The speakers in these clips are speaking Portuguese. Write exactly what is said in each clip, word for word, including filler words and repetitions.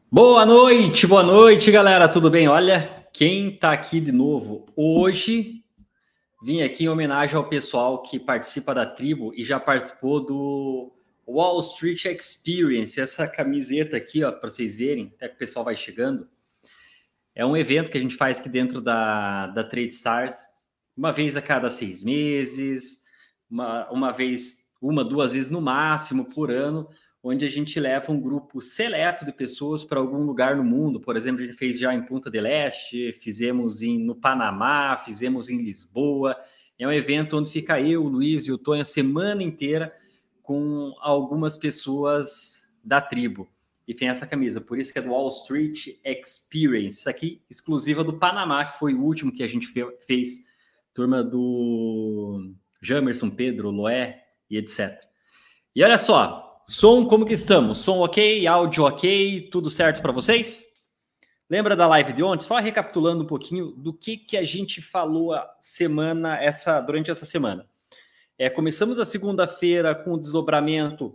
Boa noite, boa noite, galera, tudo bem? Olha, quem tá aqui de novo hoje, vim aqui em homenagem ao pessoal que participa da tribo e já participou do Wall Street Experience. Essa camiseta aqui, ó, para vocês verem, até que o pessoal vai chegando, é um evento que a gente faz aqui dentro da, da TradeStars, uma vez a cada seis meses, uma, uma vez, uma, duas vezes no máximo por ano, onde a gente leva um grupo seleto de pessoas para algum lugar no mundo. Por exemplo, a gente fez já em Punta del Este, fizemos em, no Panamá, fizemos em Lisboa. É um evento onde fica eu, o Luiz e o Tonho a semana inteira com algumas pessoas da tribo. E tem essa camisa, por isso que é do Wall Street Experience. Isso aqui, exclusiva do Panamá, que foi o último que a gente fez. Turma do Jamerson, Pedro, Loé e etcétera. E olha só, som, como que estamos? Som ok, áudio ok, tudo certo para vocês? Lembra da live de ontem? Só recapitulando um pouquinho do que, que a gente falou a semana, essa, durante essa semana. É, começamos a segunda-feira com o desdobramento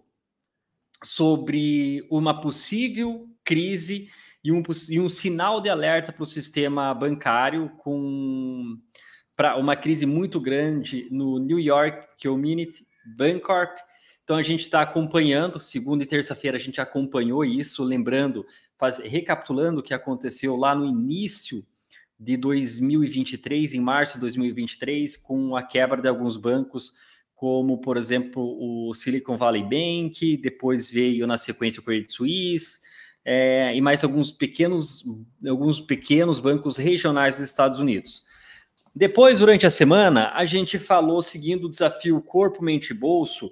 sobre uma possível crise e um, e um sinal de alerta para o sistema bancário, com pra uma crise muito grande no New York Community Bancorp. Então, a gente está acompanhando, segunda e terça-feira a gente acompanhou isso, lembrando, faz, recapitulando o que aconteceu lá no início de dois mil e vinte e três, em março de dois mil e vinte e três, com a quebra de alguns bancos, como, por exemplo, o Silicon Valley Bank, depois veio na sequência o Credit Suisse, é, e mais alguns pequenos, alguns pequenos bancos regionais dos Estados Unidos. Depois, durante a semana, a gente falou, seguindo o desafio Corpo, Mente e Bolso.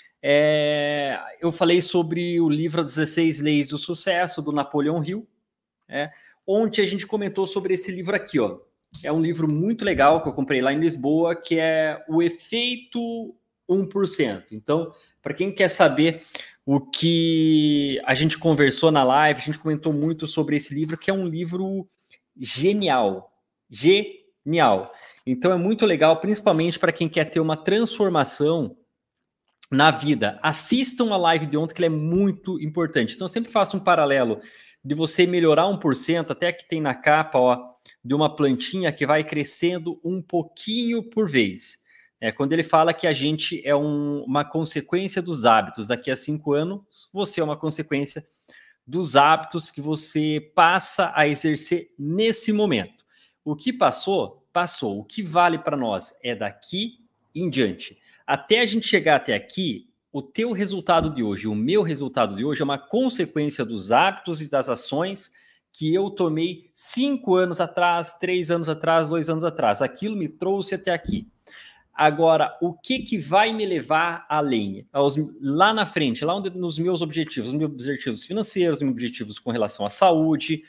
É, eu falei sobre o livro As dezesseis Leis do Sucesso, do Napoleão Hill. É, ontem a gente comentou sobre esse livro aqui, ó. É um livro muito legal que eu comprei lá em Lisboa, que é O Efeito um por cento. Então, para quem quer saber o que a gente conversou na live, a gente comentou muito sobre esse livro, que é um livro genial. Genial. Então, é muito legal, principalmente para quem quer ter uma transformação na vida. Assistam a live de ontem, que ela é muito importante. Então, eu sempre faço um paralelo de você melhorar um por cento, até que tem na capa, ó, de uma plantinha que vai crescendo um pouquinho por vez. É, quando ele fala que a gente é um, uma consequência dos hábitos, daqui a cinco anos, você é uma consequência dos hábitos que você passa a exercer nesse momento. O que passou, passou. O que vale para nós é daqui em diante. Até a gente chegar até aqui, o teu resultado de hoje, o meu resultado de hoje é uma consequência dos hábitos e das ações que eu tomei cinco anos atrás, três anos atrás, dois anos atrás. Aquilo me trouxe até aqui. Agora, o que, que vai me levar além? Aos, lá na frente, lá onde, nos meus objetivos, nos meus objetivos financeiros, meus objetivos com relação à saúde.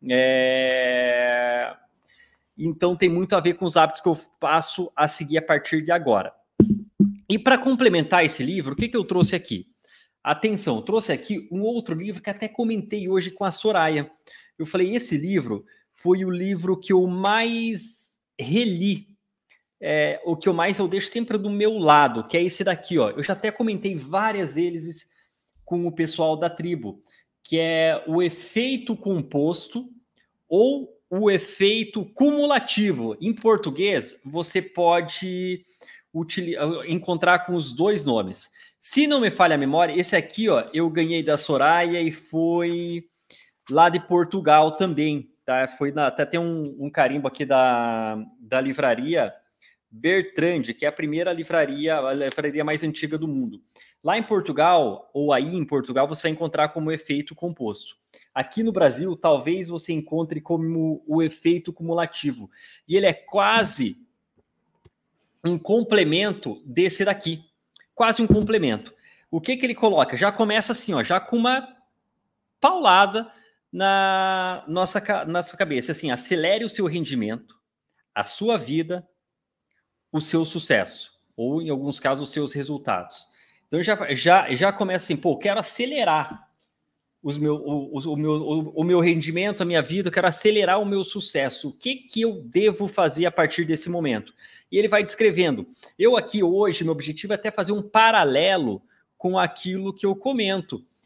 É... Então, tem muito a ver com os hábitos que eu passo a seguir a partir de agora. E para complementar esse livro, o que, que eu trouxe aqui? Atenção, eu trouxe aqui um outro livro que até comentei hoje com a Soraya. Eu falei, esse livro foi o livro que eu mais reli, é, o que eu mais eu deixo sempre do meu lado, que é esse daqui, ó. Eu já até comentei várias vezes com o pessoal da tribo, que é o efeito composto ou o efeito cumulativo. Em português, você pode encontrar com os dois nomes. Se não me falha a memória, esse aqui, ó, eu ganhei da Soraya e foi lá de Portugal também, tá? Foi na, até tem um, um carimbo aqui da, da livraria Bertrand, que é a primeira livraria, a livraria mais antiga do mundo. Lá em Portugal, ou aí em Portugal, você vai encontrar como efeito composto. Aqui no Brasil, talvez você encontre como o efeito cumulativo. E ele é quase um complemento desse daqui. Quase um complemento. O que, que ele coloca? Já começa assim, ó, já com uma paulada na nossa, nossa cabeça. Assim, acelere o seu rendimento, a sua vida, o seu sucesso. Ou, em alguns casos, os seus resultados. Então, já, já, já começa assim, pô, quero acelerar os meu, o, o, meu, o, o meu rendimento, a minha vida, eu quero acelerar o meu sucesso. O que, que eu devo fazer a partir desse momento? E ele vai descrevendo. Eu aqui hoje, meu objetivo é até fazer um paralelo com aquilo que eu comento.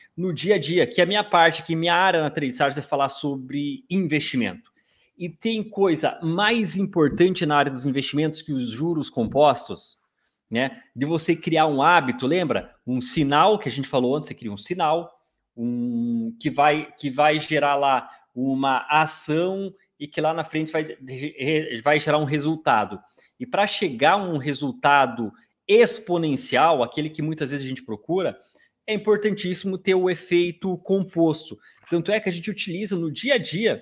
no dia a dia, que é a minha parte, que minha área na TradeStars é falar sobre investimento. E tem coisa mais importante na área dos investimentos que os juros compostos, né? De você criar um hábito, lembra? Um sinal que a gente falou antes, você cria um sinal, um, que, vai, que vai gerar lá uma ação e que lá na frente vai, vai gerar um resultado. E para chegar a um resultado exponencial, aquele que muitas vezes a gente procura, é importantíssimo ter o efeito composto. Tanto é que a gente utiliza no dia a dia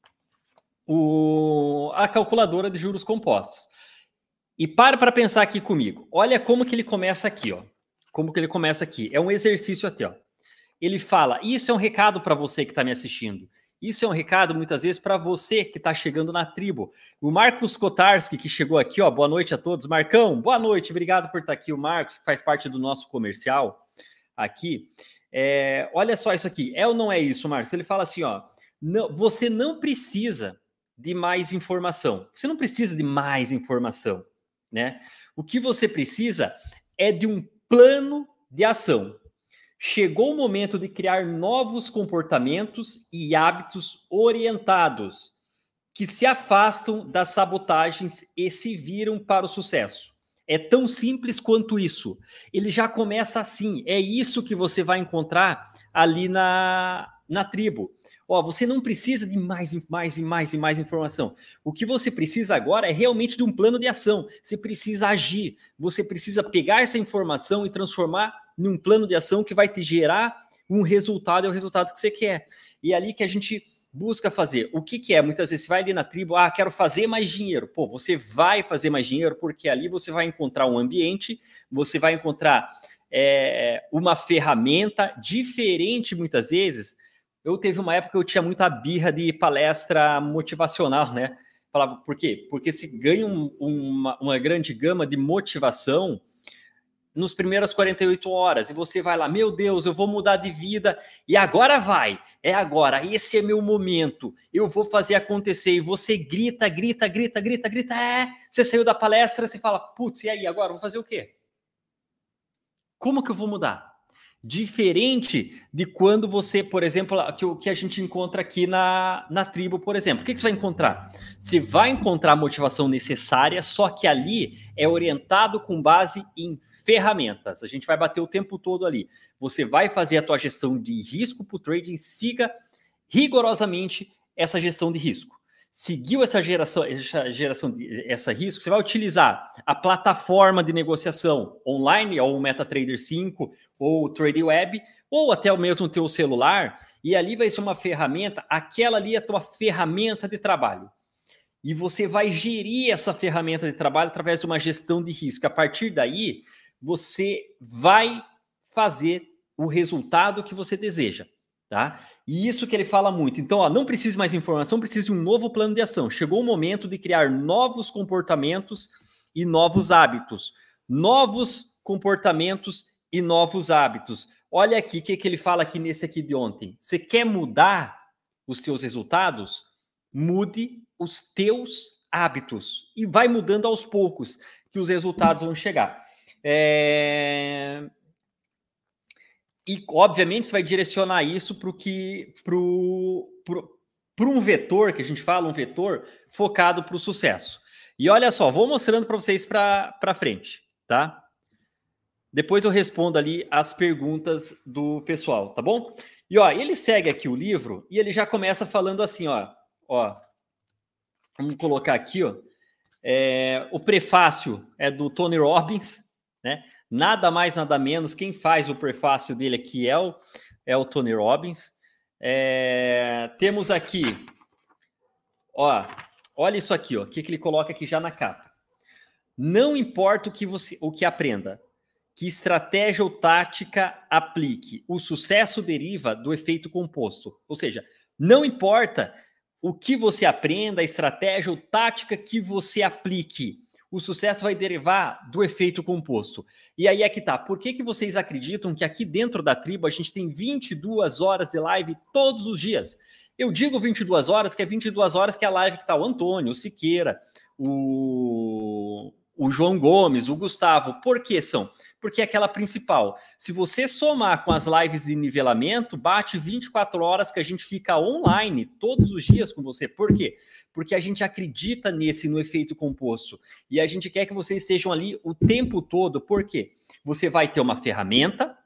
o, a calculadora de juros compostos. E para para pensar aqui comigo. Olha como que ele começa aqui, ó. Como que ele começa aqui. É um exercício até, ó. Ele fala, isso é um recado para você que está me assistindo. Isso é um recado, muitas vezes, para você que está chegando na tribo. O Marcos Kotarski, que chegou aqui, ó. Boa noite a todos. Marcão, boa noite. Obrigado por estar aqui. O Marcos, que faz parte do nosso comercial aqui. É, olha só isso aqui. É ou não é isso, Marcos? Ele fala assim, ó. Não, você não precisa de mais informação. Você não precisa de mais informação, né? O que você precisa é de um plano de ação. Chegou o momento de criar novos comportamentos e hábitos orientados que se afastam das sabotagens e se viram para o sucesso. É tão simples quanto isso. Ele já começa assim. É isso que você vai encontrar ali na, na tribo. Ó, você não precisa de mais, mais e mais e mais informação. O que você precisa agora é realmente de um plano de ação. Você precisa agir. Você precisa pegar essa informação e transformar num plano de ação que vai te gerar um resultado, é o resultado que você quer. E é ali que a gente busca fazer. O que, que é? Muitas vezes você vai ali na tribo, ah, quero fazer mais dinheiro. Pô, você vai fazer mais dinheiro porque ali você vai encontrar um ambiente, você vai encontrar é, uma ferramenta diferente muitas vezes. Eu teve uma época que eu tinha muita birra de palestra motivacional, né? Falava, por quê? Porque se ganha um, uma, uma grande gama de motivação nos primeiras quarenta e oito horas, e você vai lá, meu Deus, eu vou mudar de vida, e agora vai, é agora, esse é meu momento, eu vou fazer acontecer, e você grita, grita, grita, grita, grita, é, você saiu da palestra, você fala, putz, e aí, agora, vou fazer o quê? Como que eu vou mudar? Diferente de quando você, por exemplo, que o que a gente encontra aqui na, na tribo, por exemplo. O que, que você vai encontrar? Você vai encontrar a motivação necessária, só que ali é orientado com base em ferramentas. A gente vai bater o tempo todo ali. Você vai fazer a tua gestão de risco para o trading, siga rigorosamente essa gestão de risco. Seguiu essa geração, essa geração de essa risco, você vai utilizar a plataforma de negociação online, ou o MetaTrader cinco, ou o TradeWeb, ou até o mesmo teu celular, e ali vai ser uma ferramenta, aquela ali é a tua ferramenta de trabalho. E você vai gerir essa ferramenta de trabalho através de uma gestão de risco. A partir daí, você vai fazer o resultado que você deseja. Tá? E isso que ele fala muito. Então, ó, não precisa mais informação, precisa de um novo plano de ação. Chegou o momento de criar novos comportamentos e novos hábitos. Novos comportamentos e novos hábitos. Olha aqui, o que, que ele fala aqui nesse aqui de ontem. Você quer mudar os seus resultados? Mude os teus hábitos. E vai mudando aos poucos que os resultados vão chegar. É... E, obviamente, você vai direcionar isso para que para um vetor, que a gente fala, um vetor focado para o sucesso. E olha só, vou mostrando para vocês para frente, tá? Depois eu respondo ali as perguntas do pessoal, tá bom? E ó, ele segue aqui o livro e ele já começa falando assim, ó, ó. Vamos colocar aqui, ó. É, o prefácio é do Tony Robbins, né? Nada mais, nada menos. Quem faz o prefácio dele aqui é o, é o Tony Robbins. É, temos aqui, ó, olha isso aqui, ó, o que, que ele coloca aqui já na capa. Não importa o que você, o que aprenda, que estratégia ou tática aplique, o sucesso deriva do efeito composto. Ou seja, não importa o que você aprenda, a estratégia ou tática que você aplique, o sucesso vai derivar do efeito composto. E aí é que tá. Por que, que vocês acreditam que aqui dentro da tribo a gente tem vinte e duas horas de live todos os dias? Eu digo vinte e duas horas, que é vinte e duas horas que é a live que tá o Antônio, o Siqueira, o, o João Gomes, o Gustavo. Por que são? porque é aquela principal. Se você somar com as lives de nivelamento, bate vinte e quatro horas que a gente fica online todos os dias com você. Por quê? Porque a gente acredita nesse, no efeito composto. E a gente quer que vocês estejam ali o tempo todo. Por quê? Você vai ter uma ferramenta,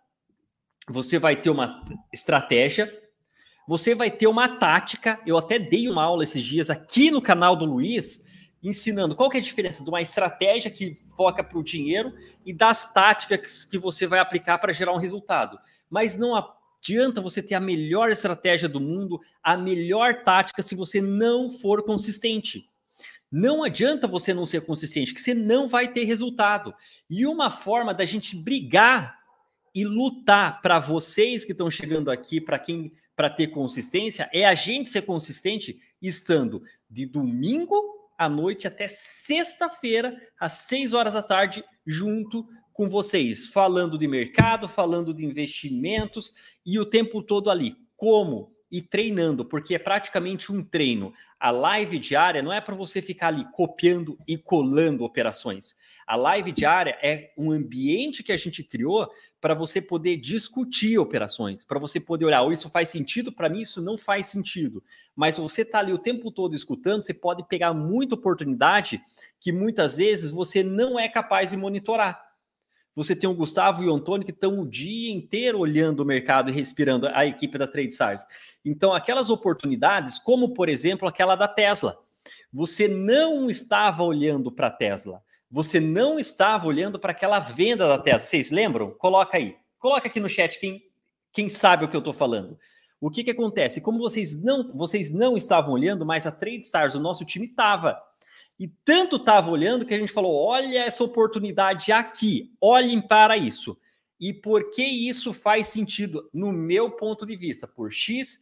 você vai ter uma estratégia, você vai ter uma tática. Eu até dei uma aula esses dias aqui no canal do Luiz, ensinando qual que é a diferença de uma estratégia que foca para o dinheiro e das táticas que você vai aplicar para gerar um resultado. Mas não adianta você ter a melhor estratégia do mundo, a melhor tática, se você não for consistente. Não adianta você não ser consistente, que você não vai ter resultado. E uma forma da gente brigar e lutar para vocês que estão chegando aqui, para quem para ter consistência, é a gente ser consistente estando de domingo à noite até sexta-feira, às seis horas da tarde, junto com vocês, falando de mercado, falando de investimentos e o tempo todo ali. Como? E treinando, porque é praticamente um treino. A live diária não é para você ficar ali copiando e colando operações. A live diária é um ambiente que a gente criou para você poder discutir operações, para você poder olhar, oh, isso faz sentido para mim, isso não faz sentido. Mas se você está ali o tempo todo escutando, você pode pegar muita oportunidade que muitas vezes você não é capaz de monitorar. Você tem o Gustavo e o Antônio que estão o dia inteiro olhando o mercado e respirando a equipe da TradeStars. Então, aquelas oportunidades, como por exemplo aquela da Tesla, você não estava olhando para a Tesla. Você não estava olhando para aquela venda da Tesla. Vocês lembram? Coloca aí. Coloca aqui no chat quem, quem sabe o que eu estou falando. O que, que acontece? Como vocês não, vocês não estavam olhando, mas a TradeStars, o nosso time estava. E tanto estava olhando que a gente falou, olha essa oportunidade aqui, olhem para isso. E por que isso faz sentido no meu ponto de vista? Por X,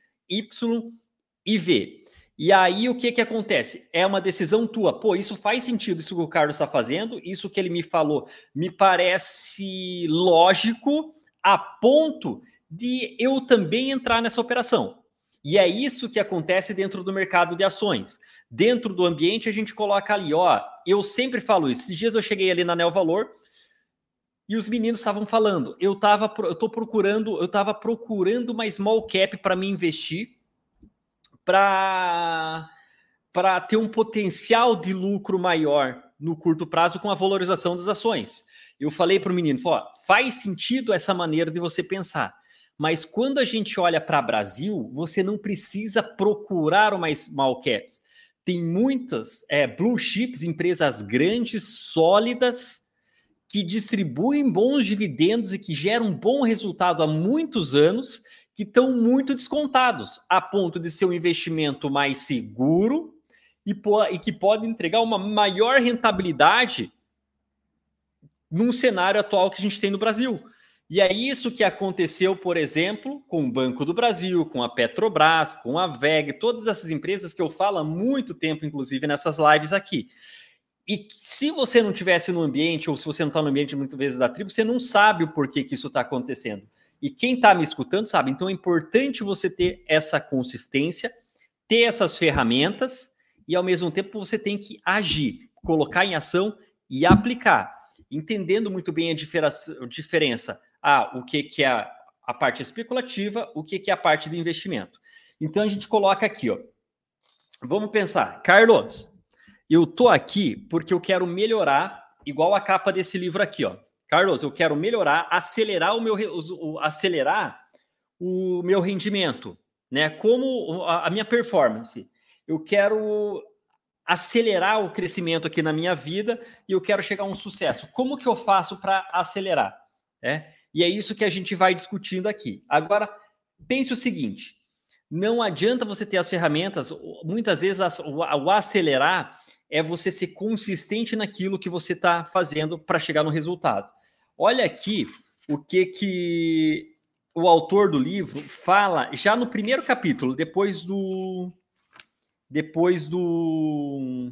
Y e V. E aí, o que que acontece? É uma decisão tua. Pô, isso faz sentido, isso que o Carlos está fazendo, isso que ele me falou me parece lógico a ponto de eu também entrar nessa operação. E é isso que acontece dentro do mercado de ações. Dentro do ambiente, a gente coloca ali, ó, eu sempre falo isso. Esses dias eu cheguei ali na Neo Valor e os meninos estavam falando, eu tava, eu tô procurando, eu tava procurando uma small cap para me investir, para para ter um potencial de lucro maior no curto prazo com a valorização das ações. Eu falei para o menino, ó, faz sentido essa maneira de você pensar, mas quando a gente olha para o Brasil, você não precisa procurar uma small caps. Tem muitas é, blue chips, empresas grandes, sólidas, que distribuem bons dividendos e que geram um bom resultado há muitos anos, que estão muito descontados, a ponto de ser um investimento mais seguro e, e que pode entregar uma maior rentabilidade num cenário atual que a gente tem no Brasil. E é isso que aconteceu, por exemplo, com o Banco do Brasil, com a Petrobras, com a V E G, todas essas empresas que eu falo há muito tempo, inclusive nessas lives aqui. E se você não estivesse no ambiente, ou se você não está no ambiente muitas vezes da tribo, você não sabe o porquê que isso está acontecendo. E quem está me escutando sabe. Então é importante você ter essa consistência, ter essas ferramentas e ao mesmo tempo você tem que agir, colocar em ação e aplicar, entendendo muito bem a diferença. Ah, o que, que é a, a parte especulativa, o que, que é a parte do investimento. Então a gente coloca aqui, ó. Vamos pensar, Carlos, eu tô aqui porque eu quero melhorar, igual a capa desse livro aqui, ó. Carlos, eu quero melhorar, acelerar o meu, o, acelerar o meu rendimento, né? Como a, a minha performance. Eu quero acelerar o crescimento aqui na minha vida e eu quero chegar a um sucesso. Como que eu faço para acelerar? É? E é isso que a gente vai discutindo aqui. Agora, pense o seguinte, não adianta você ter as ferramentas, muitas vezes as, o, o acelerar é você ser consistente naquilo que você está fazendo para chegar no resultado. Olha aqui o que, que o autor do livro fala já no primeiro capítulo, depois do... Depois do...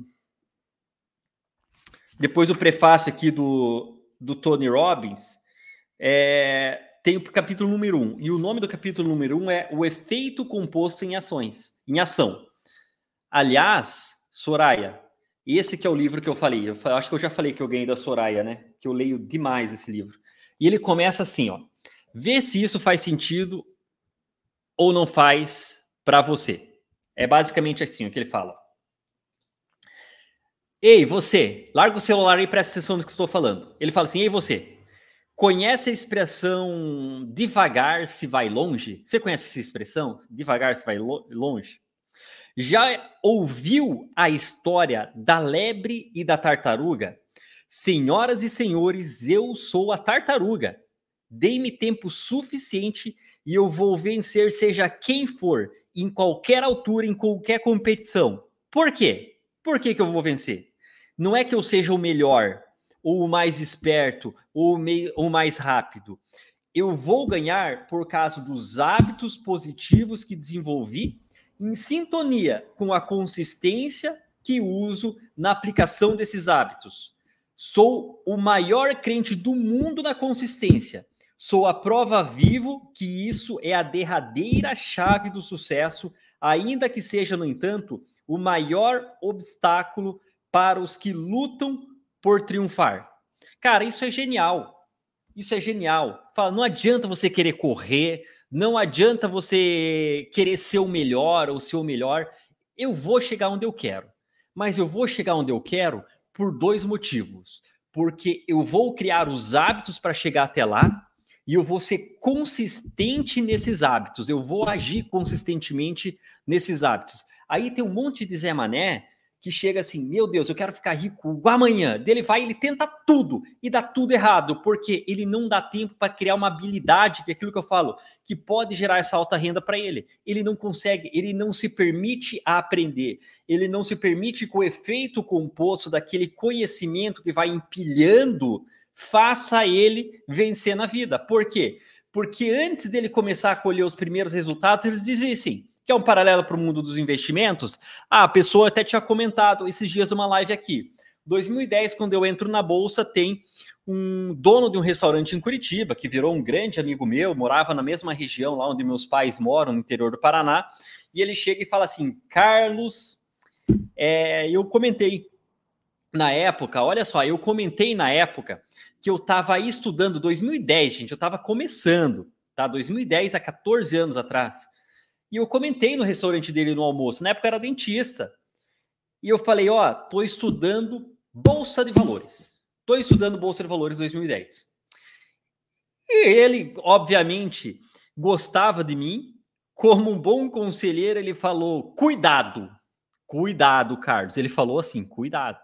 Depois do prefácio aqui do, do Tony Robbins, é, tem o capítulo número um. E o nome do capítulo número um é O Efeito Composto em Ações, em Ação. Aliás, Soraya, esse que é o livro que eu falei. Eu acho que eu já falei que eu ganhei da Soraya, né? Que eu leio demais esse livro. E ele começa assim, ó. Vê se isso faz sentido ou não faz para você. É basicamente assim o que ele fala. Ei, você, larga o celular e presta atenção no que eu estou falando. Ele fala assim, ei, você, conhece a expressão devagar se vai longe? Você conhece essa expressão? Devagar se vai lo- longe? Já ouviu a história da lebre e da tartaruga? Senhoras e senhores, eu sou a tartaruga. Dê-me tempo suficiente e eu vou vencer seja quem for, em qualquer altura, em qualquer competição. Por quê? Por que que eu vou vencer? Não é que eu seja o melhor, ou o mais esperto, ou o, mei- ou o mais rápido. Eu vou ganhar por causa dos hábitos positivos que desenvolvi em sintonia com a consistência que uso na aplicação desses hábitos. Sou o maior crente do mundo na consistência. Sou a prova viva que isso é a derradeira chave do sucesso, ainda que seja, no entanto, o maior obstáculo para os que lutam por triunfar. Cara, isso é genial. Isso é genial. Fala, não adianta você querer correr, não adianta você querer ser o melhor ou ser o melhor. Eu vou chegar onde eu quero. Mas eu vou chegar onde eu quero por dois motivos. Porque eu vou criar os hábitos para chegar até lá e eu vou ser consistente nesses hábitos. Eu vou agir consistentemente nesses hábitos. Aí tem um monte de Zé Mané que chega assim, meu Deus, eu quero ficar rico amanhã. Dele vai, ele tenta tudo e dá tudo errado, porque ele não dá tempo para criar uma habilidade, que é aquilo que eu falo, que pode gerar essa alta renda para ele. Ele não consegue, ele não se permite a aprender, ele não se permite que o efeito composto daquele conhecimento que vai empilhando faça ele vencer na vida. Por quê? Porque antes dele começar a colher os primeiros resultados, eles dizem assim, que é um paralelo para o mundo dos investimentos. Ah, a pessoa até tinha comentado esses dias uma live aqui. dois mil e dez, quando eu entro na bolsa, tem um dono de um restaurante em Curitiba, que virou um grande amigo meu, morava na mesma região lá onde meus pais moram, no interior do Paraná, e ele chega e fala assim, Carlos, é, eu comentei na época, olha só, eu comentei na época que eu estava estudando, dois mil e dez, gente, eu estava começando, tá? dois mil e dez, há quatorze anos atrás. E eu comentei no restaurante dele no almoço, na época eu era dentista. E eu falei, ó, tô estudando Bolsa de Valores. Tô estudando Bolsa de Valores dois mil e dez. E ele, obviamente, gostava de mim. Como um bom conselheiro, ele falou, cuidado. Cuidado, Carlos. Ele falou assim, cuidado.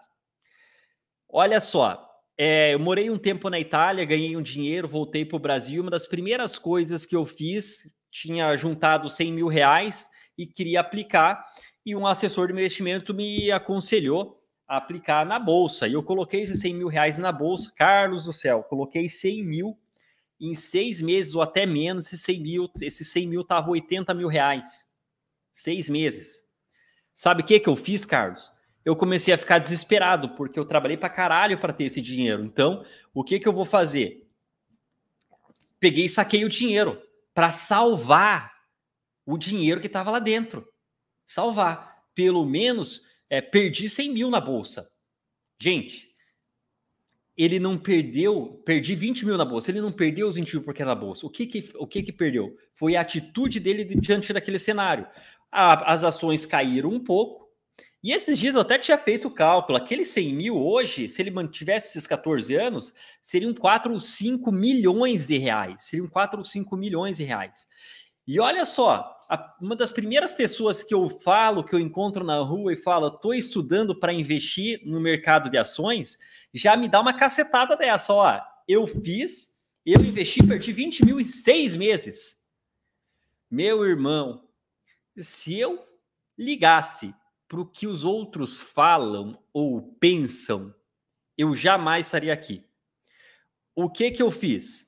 Olha só, é, eu morei um tempo na Itália, ganhei um dinheiro, voltei para o Brasil. Uma das primeiras coisas que eu fiz, tinha juntado cem mil reais e queria aplicar, e um assessor de investimento me aconselhou a aplicar na Bolsa. E eu coloquei esses cem mil reais na Bolsa. Carlos do céu, coloquei cem mil, em seis meses ou até menos, esses cem mil, esses cem mil estavam oitenta mil reais. Seis meses. Sabe o que, que eu fiz, Carlos? Eu comecei a ficar desesperado, porque eu trabalhei pra caralho para ter esse dinheiro. Então, o que, que eu vou fazer? Peguei e saquei o dinheiro para salvar o dinheiro que estava lá dentro. Salvar. Pelo menos, é, perdi cem mil na bolsa. Gente, ele não perdeu, perdi vinte mil na bolsa, ele não perdeu os vinte mil porque era na bolsa. O que que, o que que perdeu? Foi a atitude dele diante daquele cenário. A, as ações caíram um pouco, e esses dias eu até tinha feito o cálculo, aqueles cem mil hoje, se ele mantivesse esses quatorze anos, seriam quatro ou cinco milhões de reais, seriam quatro ou cinco milhões de reais. E olha só, a, uma das primeiras pessoas que eu falo, que eu encontro na rua e falo, estou estudando para investir no mercado de ações, já me dá uma cacetada dessa, ó, eu fiz, eu investi, perdi vinte mil em seis meses. Meu irmão, se eu ligasse para o que os outros falam ou pensam, eu jamais estaria aqui. O que que eu fiz?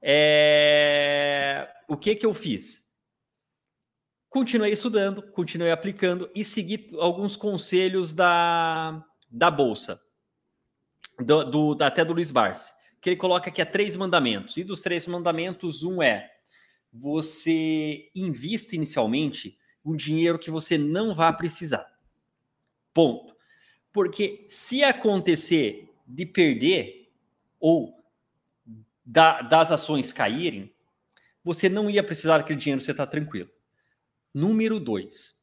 É... O que que eu fiz? Continuei estudando, continuei aplicando e segui alguns conselhos da, da Bolsa, do, do, até do Luiz Barsi, que ele coloca aqui há três mandamentos. E dos três mandamentos, um é você invista inicialmente um dinheiro que você não vai precisar. Ponto. Porque se acontecer de perder ou da, das ações caírem, você não ia precisar daquele dinheiro, você está tranquilo. Número dois,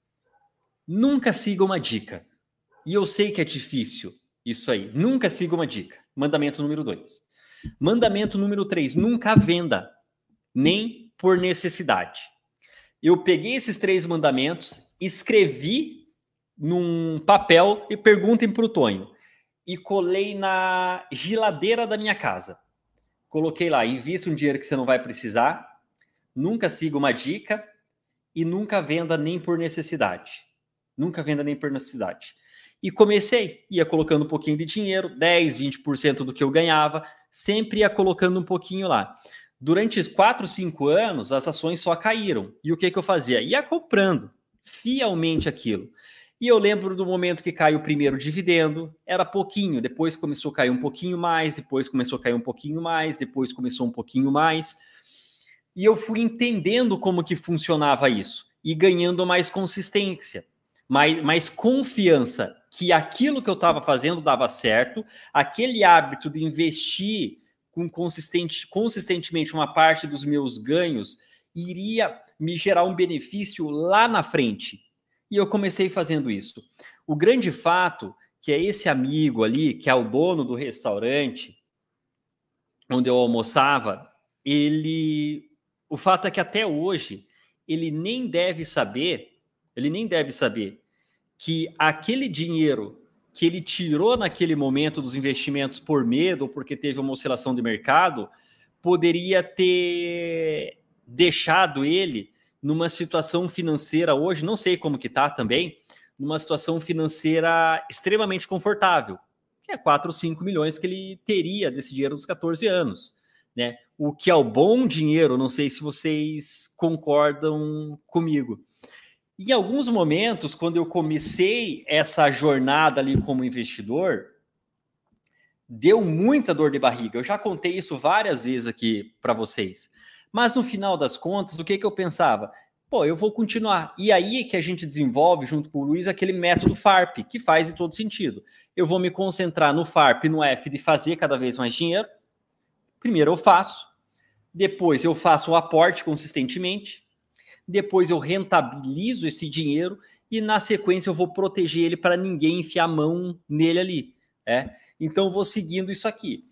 nunca siga uma dica. E eu sei que é difícil isso aí. Nunca siga uma dica. Mandamento número dois. Mandamento número três, nunca venda, nem por necessidade. Eu peguei esses três mandamentos, escrevi num papel e perguntem para o Tonho. E colei na geladeira da minha casa. Coloquei lá, invista um dinheiro que você não vai precisar, nunca siga uma dica e nunca venda nem por necessidade. Nunca venda nem por necessidade. E comecei, ia colocando um pouquinho de dinheiro, dez, vinte por cento do que eu ganhava, sempre ia colocando um pouquinho lá. Durante quatro, cinco anos, as ações só caíram. E o que, que eu fazia? Ia comprando fielmente aquilo. E eu lembro do momento que caiu o primeiro dividendo, era pouquinho, depois começou a cair um pouquinho mais, depois começou a cair um pouquinho mais, depois começou um pouquinho mais. E eu fui entendendo como que funcionava isso e ganhando mais consistência, mais, mais confiança que aquilo que eu estava fazendo dava certo, aquele hábito de investir com consistente, consistentemente uma parte dos meus ganhos iria me gerar um benefício lá na frente. E eu comecei fazendo isso. O grande fato que é esse amigo ali, que é o dono do restaurante onde eu almoçava, ele... O fato é que até hoje ele nem deve saber, ele nem deve saber que aquele dinheiro que ele tirou naquele momento dos investimentos por medo ou porque teve uma oscilação de mercado, poderia ter deixado ele numa situação financeira hoje, não sei como que tá também, numa situação financeira extremamente confortável, que é quatro, cinco milhões que ele teria desse dinheiro dos catorze anos, né? O que é o bom dinheiro, não sei se vocês concordam comigo. Em alguns momentos, quando eu comecei essa jornada ali como investidor, deu muita dor de barriga. Eu já contei isso várias vezes aqui para vocês. Mas no final das contas, o que, que eu pensava? Pô, eu vou continuar. E aí que a gente desenvolve, junto com o Luiz, aquele método FARP, que faz em todo sentido. Eu vou me concentrar no FARP, no F, de fazer cada vez mais dinheiro. Primeiro eu faço, depois eu faço o aporte consistentemente, depois eu rentabilizo esse dinheiro e na sequência eu vou proteger ele para ninguém enfiar a mão nele ali. É? Então eu vou seguindo isso aqui.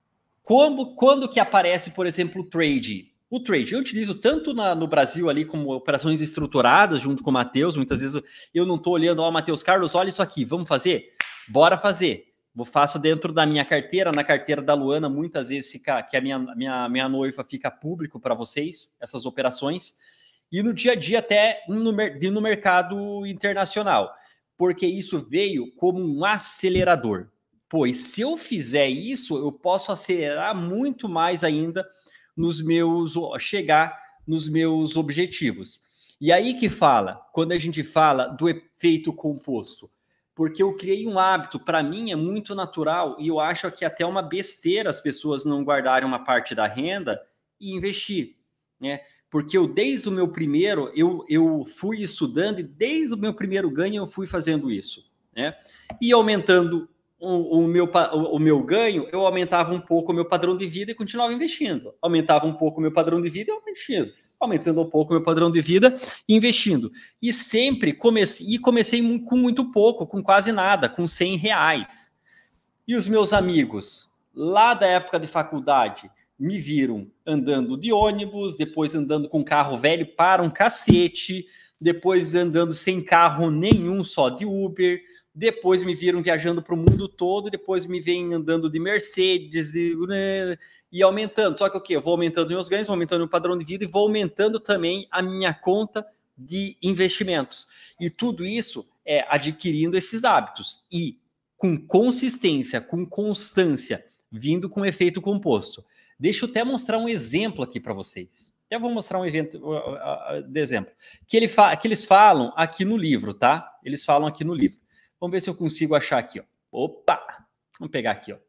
Como, quando que aparece, por exemplo, o trade? O trade eu utilizo tanto na, no Brasil ali como operações estruturadas junto com o Matheus. Muitas vezes eu, eu não estou olhando, ó, Matheus Carlos, olha isso aqui, vamos fazer? Bora fazer. Eu faço dentro da minha carteira, na carteira da Luana, muitas vezes fica, que a minha, minha, minha noiva fica público para vocês, essas operações, e no dia a dia até no, no mercado internacional, porque isso veio como um acelerador. Pois se eu fizer isso, eu posso acelerar muito mais ainda nos meus, chegar nos meus objetivos. E aí que fala, quando a gente fala do efeito composto, porque eu criei um hábito, para mim é muito natural, e eu acho que até uma besteira as pessoas não guardarem uma parte da renda e investir, né? Porque eu, desde o meu primeiro, eu, eu fui estudando, e desde o meu primeiro ganho eu fui fazendo isso, né? E aumentando o, o, meu, o, o meu ganho, eu aumentava um pouco o meu padrão de vida e continuava investindo. Aumentava um pouco o meu padrão de vida e investindo. Aumentando um pouco o meu padrão de vida e investindo. E sempre comecei, e comecei com muito pouco, com quase nada, com cem reais. E os meus amigos, lá da época de faculdade, me viram andando de ônibus, depois andando com carro velho para um cacete, depois andando sem carro nenhum, só de Uber, depois me viram viajando para o mundo todo, depois me vêm andando de Mercedes, de... e aumentando. Só que o quê? Eu vou aumentando meus ganhos, vou aumentando o padrão de vida e vou aumentando também a minha conta de investimentos. E tudo isso é adquirindo esses hábitos e com consistência, com constância, vindo com efeito composto. Deixa eu até mostrar um exemplo aqui para vocês. Até vou mostrar um evento uh, uh, de exemplo. Que, ele fa que eles falam aqui no livro, tá? Eles falam aqui no livro. Vamos ver se eu consigo achar aqui, ó. Opa! Vamos pegar aqui, ó.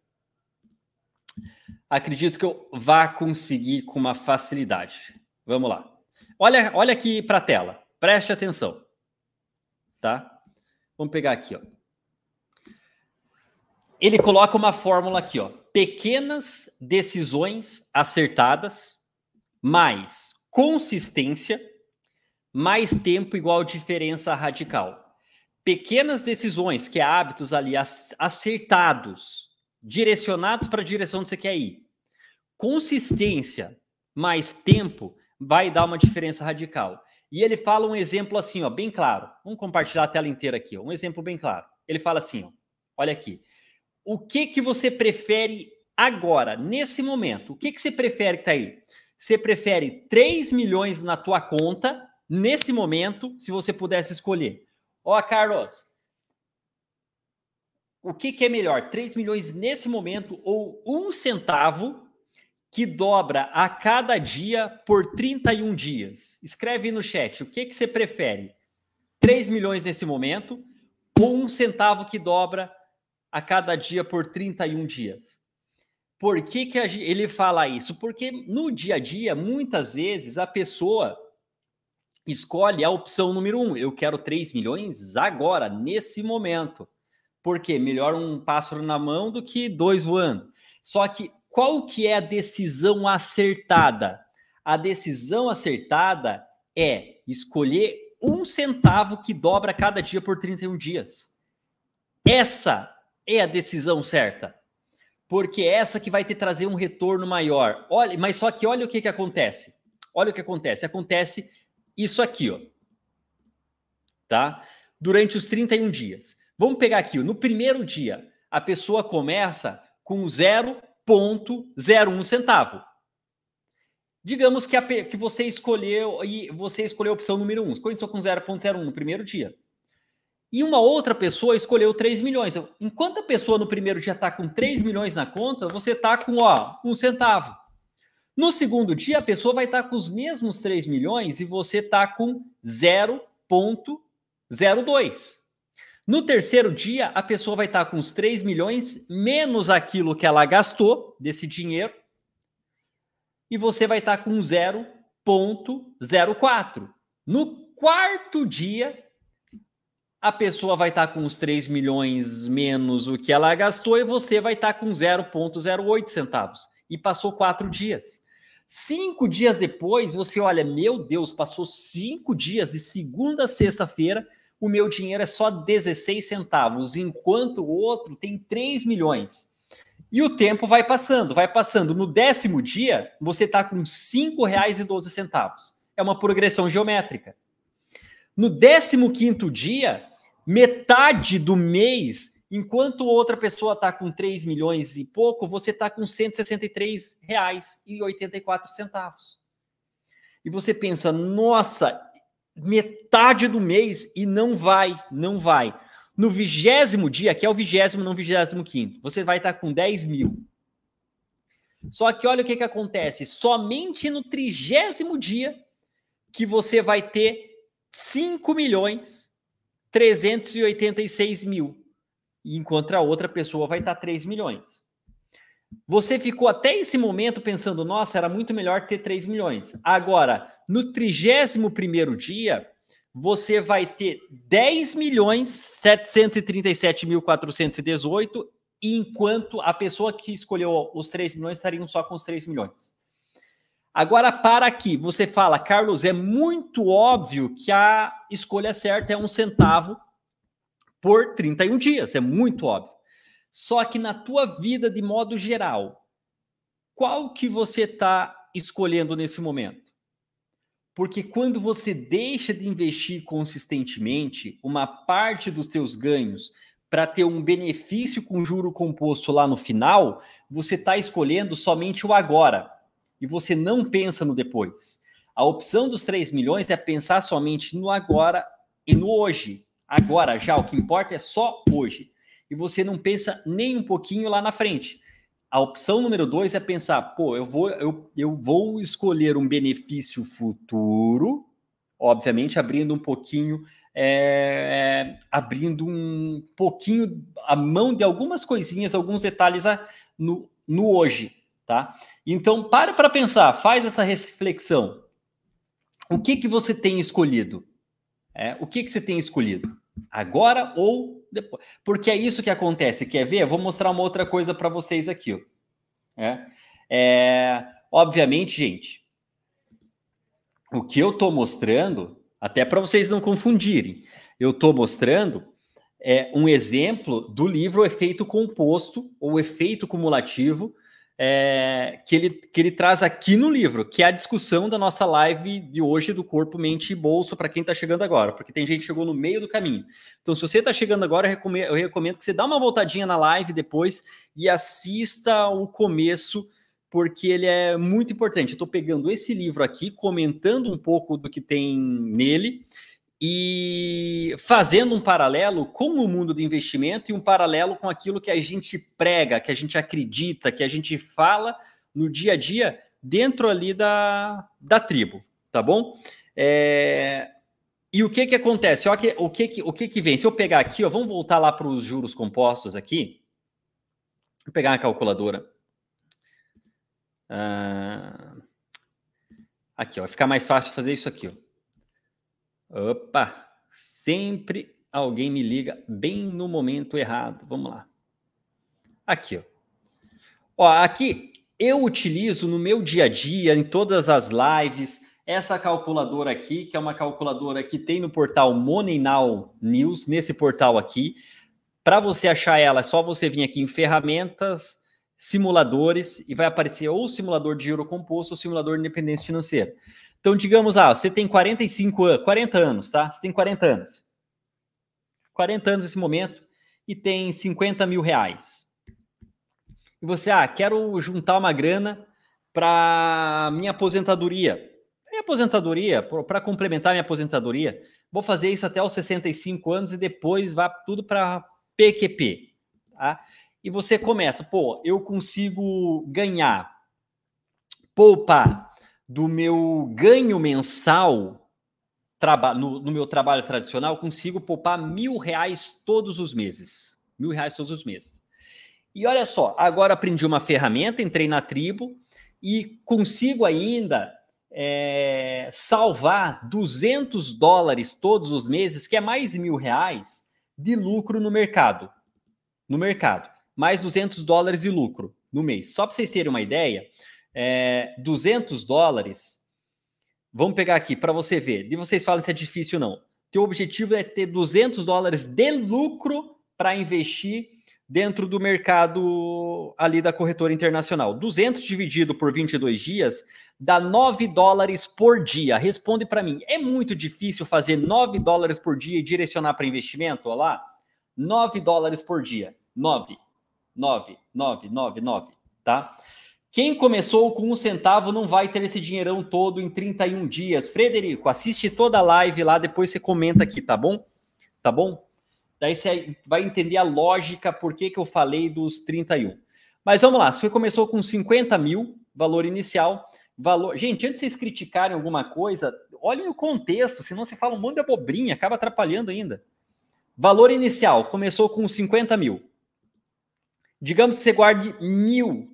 Acredito que eu vá conseguir com uma facilidade. Vamos lá. Olha, olha aqui para a tela. Preste atenção. Tá? Vamos pegar aqui, ó. Ele coloca uma fórmula aqui, ó. pequenas decisões acertadas, mais consistência, mais tempo igual diferença radical. Pequenas decisões, que é hábitos ali acertados, direcionados para a direção que você quer ir. Consistência mais tempo vai dar uma diferença radical. E ele fala um exemplo assim, ó, bem claro. Vamos compartilhar a tela inteira aqui, ó, um exemplo bem claro. Ele fala assim, ó, olha aqui. O que que você prefere agora, nesse momento? O que que você prefere que tá aí? Você prefere três milhões na tua conta, nesse momento, se você pudesse escolher? Ó, Carlos, o que que é melhor? três milhões nesse momento ou um centavo que dobra a cada dia por trinta e um dias? Escreve aí no chat, o que que você prefere? três milhões nesse momento ou um centavo que dobra a cada dia por trinta e um dias? Por que que a, ele fala isso? Porque no dia a dia, muitas vezes, a pessoa escolhe a opção número um. Eu quero três milhões agora, nesse momento. Por quê? Melhor um pássaro na mão do que dois voando. Só que qual que é a decisão acertada? A decisão acertada é escolher um centavo que dobra cada dia por trinta e um dias. Essa é a decisão certa. Porque é essa que vai te trazer um retorno maior. Olha, mas só que olha o que, que acontece. Olha o que acontece. Acontece isso aqui, ó. Tá? Durante os trinta e um dias. Vamos pegar aqui, ó. No primeiro dia, a pessoa começa com zero vírgula zero um centavo. Digamos que, a, que você escolheu e você escolheu a opção número um. Começou com zero vírgula zero um no primeiro dia. E uma outra pessoa escolheu três milhões. Enquanto a pessoa no primeiro dia está com três milhões na conta, você está com, ó, um centavo. No segundo dia, a pessoa vai estar tá com os mesmos três milhões e você está com zero vírgula zero dois. No terceiro dia, a pessoa vai estar tá com os três milhões menos aquilo que ela gastou desse dinheiro e você vai estar tá com zero vírgula zero quatro. No quarto dia, a pessoa vai estar tá com os três milhões menos o que ela gastou e você vai estar tá com zero vírgula zero oito centavos. E passou quatro dias. Cinco dias depois, você olha, meu Deus, passou cinco dias e segunda a sexta-feira, o meu dinheiro é só dezesseis centavos, enquanto o outro tem três milhões. E o tempo vai passando, vai passando. No décimo dia, você está com cinco reais e doze centavos. É uma progressão geométrica. No décimo quinto dia, metade do mês, enquanto outra pessoa está com três milhões e pouco, você está com cento e sessenta e três reais e oitenta e quatro centavos. E você pensa, nossa, metade do mês e não vai, não vai. No vigésimo dia, que é o vigésimo, não vigésimo quinto, você vai estar com dez mil. Só que olha o que, que acontece, somente no trigésimo dia que você vai ter cinco milhões trezentos e oitenta e seis mil. Enquanto a outra pessoa vai estar três milhões. Você ficou até esse momento pensando, nossa, era muito melhor ter três milhões. Agora, no trigésimo primeiro dia, você vai ter dez milhões setecentos e trinta e sete mil quatrocentos e dezoito, enquanto a pessoa que escolheu os três milhões estariam só com os três milhões. Agora, para aqui, você fala, Carlos, é muito óbvio que a escolha certa é um centavo por trinta e um dias, é muito óbvio. Só que na tua vida, de modo geral, qual que você está escolhendo nesse momento? Porque quando você deixa de investir consistentemente uma parte dos teus ganhos para ter um benefício com juro composto lá no final, você está escolhendo somente o agora. E você não pensa no depois. A opção dos três milhões é pensar somente no agora e no hoje. Agora, já, o que importa é só hoje. E você não pensa nem um pouquinho lá na frente. A opção número dois é pensar, pô, eu vou, eu, eu vou escolher um benefício futuro, obviamente abrindo um pouquinho, é, abrindo um pouquinho a mão de algumas coisinhas, alguns detalhes no, no hoje, tá? Então, para para pensar, faz essa reflexão. O que que você tem escolhido? É, o que que você tem escolhido? Agora ou depois? Porque é isso que acontece. Quer ver? Eu vou mostrar uma outra coisa para vocês aqui. Ó. É, é, obviamente, gente, o que eu estou mostrando, até para vocês não confundirem, eu estou mostrando é, um exemplo do livro Efeito Composto, ou Efeito Cumulativo, é, que, ele, que ele traz aqui no livro, que é a discussão da nossa live de hoje do Corpo, Mente e Bolso, para quem está chegando agora, porque tem gente que chegou no meio do caminho. Então, se você está chegando agora, eu recomendo, eu recomendo que você dê uma voltadinha na live depois e assista o começo, porque ele é muito importante. Eu estou pegando esse livro aqui, comentando um pouco do que tem nele, e fazendo um paralelo com o mundo do investimento e um paralelo com aquilo que a gente prega, que a gente acredita, que a gente fala no dia a dia dentro ali da, da tribo, tá bom? É... E o que que acontece? Olha que, o, que que, o que que vem? Se eu pegar aqui, ó, vamos voltar lá para os juros compostos aqui. Vou pegar uma calculadora. Ah... Aqui, ó, vai ficar mais fácil fazer isso aqui, ó. Opa, sempre alguém me liga bem no momento errado. Vamos lá. Aqui, ó. Ó, aqui eu utilizo no meu dia a dia, em todas as lives, essa calculadora aqui, que é uma calculadora que tem no portal Money Now News, nesse portal aqui. Para você achar ela, é só você vir aqui em ferramentas, simuladores, e vai aparecer ou o simulador de giro composto ou o simulador de independência financeira. Então, digamos, ah, você tem quarenta e cinco anos, quarenta anos, tá? Você tem quarenta anos. quarenta anos nesse momento e tem cinquenta mil reais. E você, ah, quero juntar uma grana para minha aposentadoria. Minha aposentadoria, para complementar minha aposentadoria, vou fazer isso até os sessenta e cinco anos e depois vai tudo para P Q P, tá? E você começa, pô, eu consigo ganhar, poupar do meu ganho mensal no, no meu trabalho tradicional, consigo poupar mil reais todos os meses. Mil reais todos os meses. E olha só, agora aprendi uma ferramenta, entrei na tribo e consigo ainda é, salvar duzentos dólares todos os meses, que é mais mil reais de lucro no mercado. No mercado. Mais duzentos dólares de lucro no mês. Só para vocês terem uma ideia, É, duzentos dólares, vamos pegar aqui para você ver, e vocês falam se é difícil ou não. Teu objetivo é ter duzentos dólares de lucro para investir dentro do mercado ali da corretora internacional. duzentos dividido por vinte e dois dias dá nove dólares por dia. Responde para mim, é muito difícil fazer nove dólares por dia e direcionar para investimento? Olha lá, nove dólares por dia. nove, nove, nove, nove, nove, tá? Quem começou com um centavo não vai ter esse dinheirão todo em trinta e um dias. Frederico, assiste toda a live lá, depois você comenta aqui, tá bom? Tá bom? Daí você vai entender a lógica, por que que eu falei dos trinta e um. Mas vamos lá, você começou com cinquenta mil, valor inicial. Valor... Gente, antes de vocês criticarem alguma coisa, olhem o contexto, senão você fala um monte de abobrinha, acaba atrapalhando ainda. Valor inicial, começou com cinquenta mil. Digamos que você guarde mil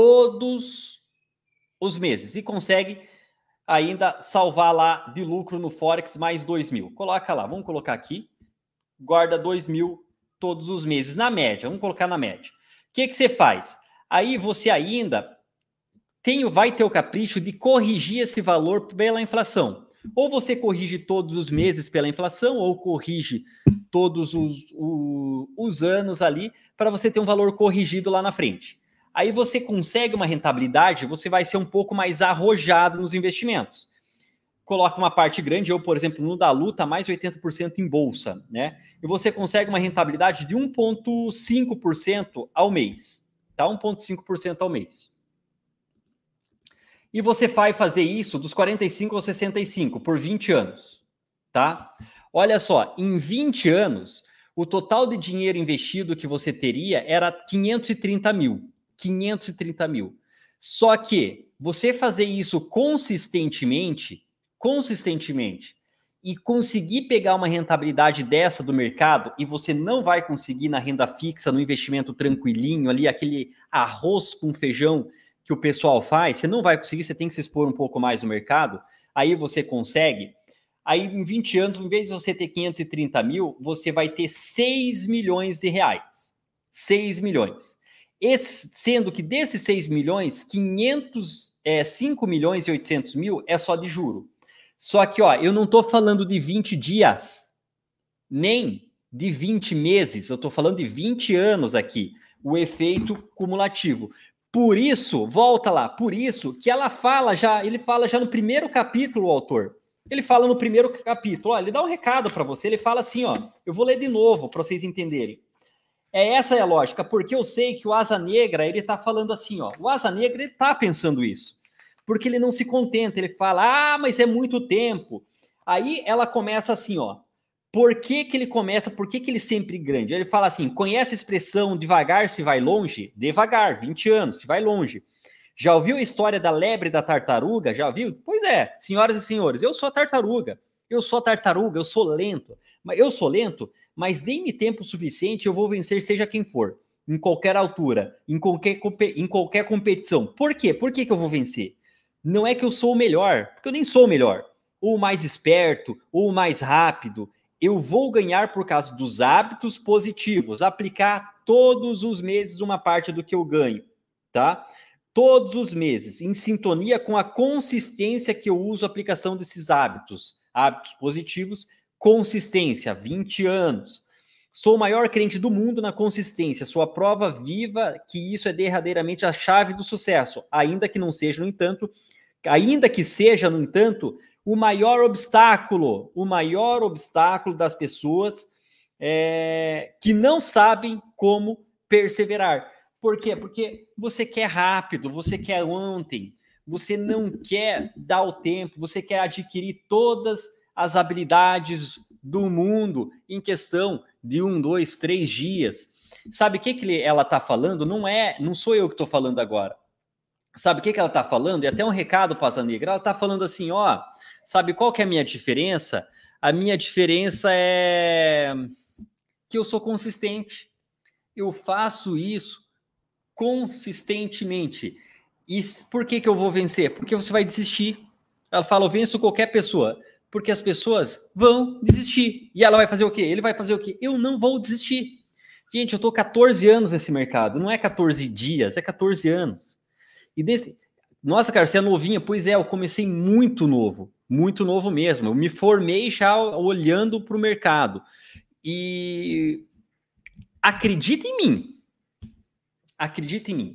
todos os meses e consegue ainda salvar lá de lucro no Forex mais dois mil. Coloca lá, vamos colocar aqui, guarda dois mil todos os meses, na média, vamos colocar na média. O que que você faz? Aí você ainda tem, vai ter o capricho de corrigir esse valor pela inflação. Ou você corrige todos os meses pela inflação, ou corrige todos os, os, os anos ali, para você ter um valor corrigido lá na frente. Aí você consegue uma rentabilidade, você vai ser um pouco mais arrojado nos investimentos. Coloca uma parte grande, eu, por exemplo, no da luta, mais de oitenta por cento em bolsa, né? E você consegue uma rentabilidade de um vírgula cinco por cento ao mês, tá? um vírgula cinco por cento ao mês. E você vai fazer isso dos quarenta e cinco aos sessenta e cinco, por vinte anos, tá? Olha só, em vinte anos, o total de dinheiro investido que você teria era quinhentos e trinta mil. quinhentos e trinta mil. Só que você fazer isso consistentemente, consistentemente, e conseguir pegar uma rentabilidade dessa do mercado, e você não vai conseguir na renda fixa, no investimento tranquilinho ali, aquele arroz com feijão que o pessoal faz, você não vai conseguir, você tem que se expor um pouco mais no mercado, aí você consegue. Aí em vinte anos, em vez de você ter quinhentos e trinta mil, você vai ter seis milhões de reais. seis milhões. Esse, sendo que desses seis milhões, quinhentos, é, cinco milhões e oitocentos mil é só de juro. Só que, ó, eu não estou falando de vinte dias, nem de vinte meses, eu estou falando de vinte anos aqui, o efeito cumulativo. Por isso, volta lá, por isso que ela fala já, ele fala já no primeiro capítulo, o autor. Ele fala no primeiro capítulo, ó, ele dá um recado para você, ele fala assim, ó, eu vou ler de novo para vocês entenderem. É, essa é a lógica, porque eu sei que o Asa Negra, ele tá falando assim, ó, o Asa Negra, ele tá pensando isso, porque ele não se contenta, ele fala, ah, mas é muito tempo. Aí ela começa assim, ó, por que que ele começa, por que que ele sempre grande? Ele fala assim, conhece a expressão devagar se vai longe? Devagar, vinte anos, se vai longe. Já ouviu a história da lebre e da tartaruga? Já viu? Pois é, senhoras e senhores, eu sou a tartaruga, eu sou a tartaruga, eu sou lento, mas eu sou lento, mas dê-me tempo suficiente, eu vou vencer seja quem for, em qualquer altura, em qualquer, em qualquer competição. Por quê? Por que que eu vou vencer? Não é que eu sou o melhor, porque eu nem sou o melhor, ou o mais esperto, ou o mais rápido. Eu vou ganhar por causa dos hábitos positivos, aplicar todos os meses uma parte do que eu ganho, tá? Todos os meses, em sintonia com a consistência que eu uso a aplicação desses hábitos, hábitos positivos, consistência, vinte anos. Sou o maior crente do mundo na consistência, sou a prova viva que isso é derradeiramente a chave do sucesso, ainda que não seja, no entanto, ainda que seja, no entanto, o maior obstáculo, o maior obstáculo das pessoas é, que não sabem como perseverar. Por quê? Porque você quer rápido, você quer ontem, você não quer dar o tempo, você quer adquirir todas as habilidades do mundo em questão de um, dois, três dias. Sabe o que, que ela está falando? Não é, não sou eu que estou falando agora. Sabe o que, que ela está falando? E até um recado para a Asa Negra. Ela está falando assim, ó, sabe qual que é a minha diferença? A minha diferença é que eu sou consistente. Eu faço isso consistentemente. E por que, que eu vou vencer? Porque você vai desistir. Ela fala, eu venço qualquer pessoa. Porque as pessoas vão desistir. E ela vai fazer o quê? Ele vai fazer o quê? Eu não vou desistir. Gente, eu estou catorze anos nesse mercado. Não é catorze dias, é catorze anos. E desse... Nossa, cara, você é novinha? Pois é, eu comecei muito novo. Muito novo mesmo. Eu me formei já olhando para o mercado. E acredita em mim. Acredita em mim.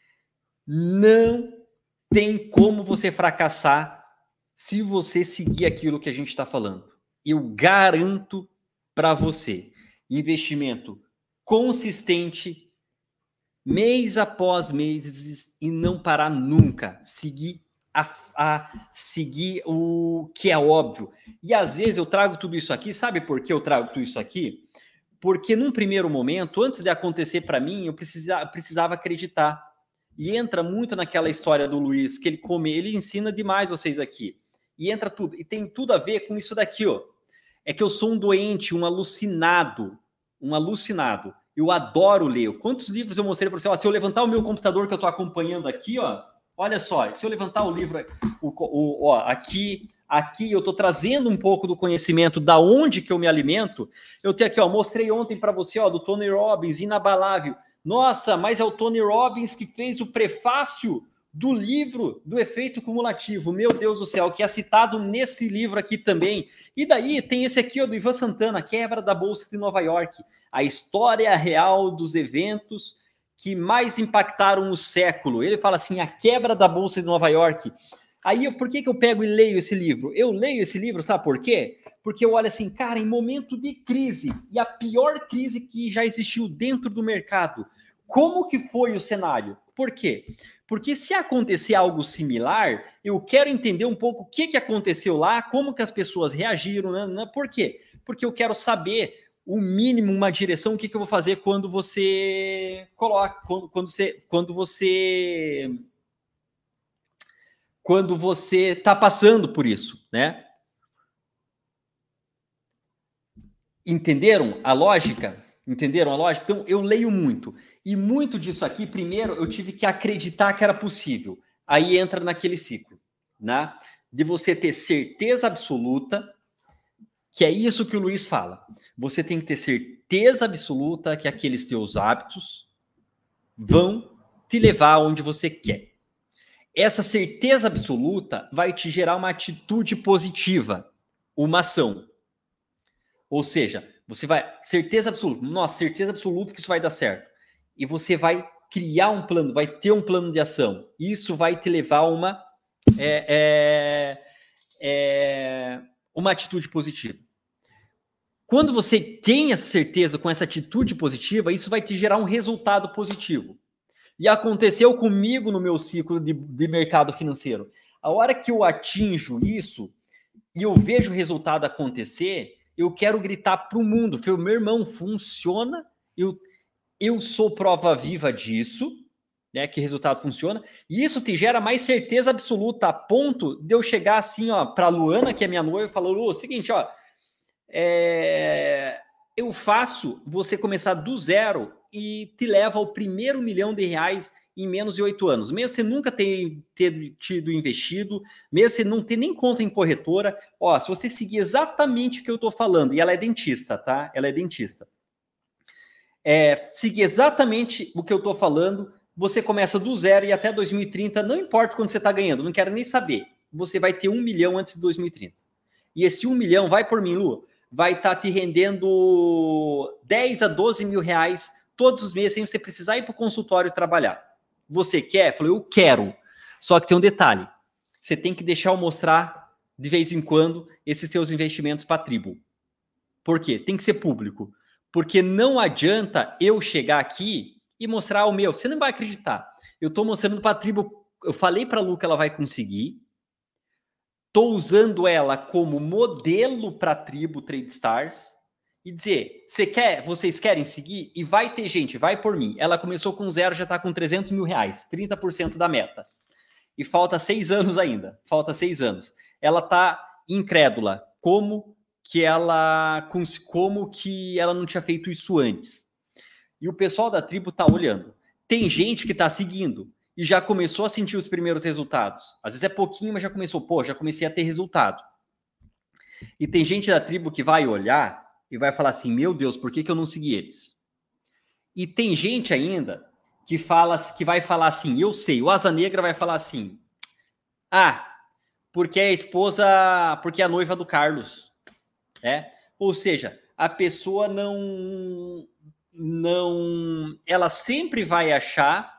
Não tem como você fracassar se você seguir aquilo que a gente está falando. Eu garanto para você, investimento consistente, mês após mês, e não parar nunca. Seguir, a, a, seguir o que é óbvio. E às vezes eu trago tudo isso aqui, sabe por que eu trago tudo isso aqui? Porque num primeiro momento, antes de acontecer para mim, eu precisava, precisava acreditar. E entra muito naquela história do Luiz, que ele come, ele ensina demais vocês aqui. E entra tudo, e tem tudo a ver com isso daqui, ó. É que eu sou um doente, um alucinado, um alucinado. Eu adoro ler. Quantos livros eu mostrei para você? Ó, se eu levantar o meu computador que eu estou acompanhando aqui, ó, olha só, se eu levantar o livro, o, o, ó, aqui, aqui eu estou trazendo um pouco do conhecimento da onde que eu me alimento. Eu tenho aqui, ó, mostrei ontem para você, ó, do Tony Robbins, Inabalável. Nossa, mas é o Tony Robbins que fez o prefácio do livro do efeito cumulativo. Meu Deus do céu, que é citado nesse livro aqui também. E daí tem esse aqui, ó, do Ivan Santana, Quebra da Bolsa de Nova York. A história real dos eventos que mais impactaram o século. Ele fala assim, a quebra da Bolsa de Nova York. Aí, por que que eu pego e leio esse livro? Eu leio esse livro, sabe por quê? Porque eu olho assim, cara, em momento de crise, e a pior crise que já existiu dentro do mercado, como que foi o cenário? Por quê? Porque se acontecer algo similar, eu quero entender um pouco o que, que aconteceu lá, como que as pessoas reagiram, né? Por quê? Porque eu quero saber o mínimo, uma direção, o que, que eu vou fazer quando você coloca, quando, quando você, quando você, quando você está passando por isso, né? Entenderam a lógica? Entenderam a lógica? Então, eu leio muito. E muito disso aqui, primeiro, eu tive que acreditar que era possível. Aí entra naquele ciclo, né? De você ter certeza absoluta, que é isso que o Luiz fala. Você tem que ter certeza absoluta que aqueles teus hábitos vão te levar onde você quer. Essa certeza absoluta vai te gerar uma atitude positiva, uma ação. Ou seja, você vai... Certeza absoluta. Nossa, certeza absoluta que isso vai dar certo. E você vai criar um plano, vai ter um plano de ação. Isso vai te levar a uma, é, é, é, uma atitude positiva. Quando você tem essa certeza com essa atitude positiva, isso vai te gerar um resultado positivo. E aconteceu comigo no meu ciclo de, de mercado financeiro. A hora que eu atinjo isso e eu vejo o resultado acontecer, eu quero gritar para o mundo, meu irmão, funciona, eu, eu sou prova viva disso, né, que resultado funciona, e isso te gera mais certeza absoluta, a ponto de eu chegar assim, ó, para a Luana, que é minha noiva, e falar, Lu, seguinte, ó, é, eu faço você começar do zero e te leva ao primeiro milhão de reais em menos de oito anos. Mesmo você nunca ter, ter tido investido, mesmo você não ter nem conta em corretora, ó, se você seguir exatamente o que eu estou falando, e ela é dentista, tá? Ela é dentista. É, seguir exatamente o que eu estou falando, você começa do zero e até dois mil e trinta, não importa quando você está ganhando, não quero nem saber. Você vai ter um milhão antes de dois mil e trinta. E esse um milhão, vai por mim, Lu, vai estar tá te rendendo dez a doze mil reais todos os meses, sem você precisar ir para o consultório trabalhar. Você quer? Eu falei, eu quero. Só que tem um detalhe. Você tem que deixar eu mostrar, de vez em quando, esses seus investimentos para a tribo. Por quê? Tem que ser público. Porque não adianta eu chegar aqui e mostrar o meu. Você não vai acreditar. Eu estou mostrando para a tribo. Eu falei para a Lu que ela vai conseguir. Estou usando ela como modelo para a tribo TradeStars. E dizer, você quer, vocês querem seguir? E vai ter gente, vai por mim. Ela começou com zero, já está com trezentos mil reais, trinta por cento da meta. E falta seis anos ainda, falta seis anos. Ela está incrédula, como que ela, como que ela não tinha feito isso antes. E o pessoal da tribo está olhando. Tem gente que está seguindo e já começou a sentir os primeiros resultados. Às vezes é pouquinho, mas já começou. Pô, já comecei a ter resultado. E tem gente da tribo que vai olhar e vai falar assim, meu Deus, por que, que eu não segui eles? E tem gente ainda que, fala, que vai falar assim, eu sei, o Asa Negra vai falar assim, ah, porque é a esposa, porque é a noiva do Carlos. É? Ou seja, a pessoa não, não, ela sempre vai achar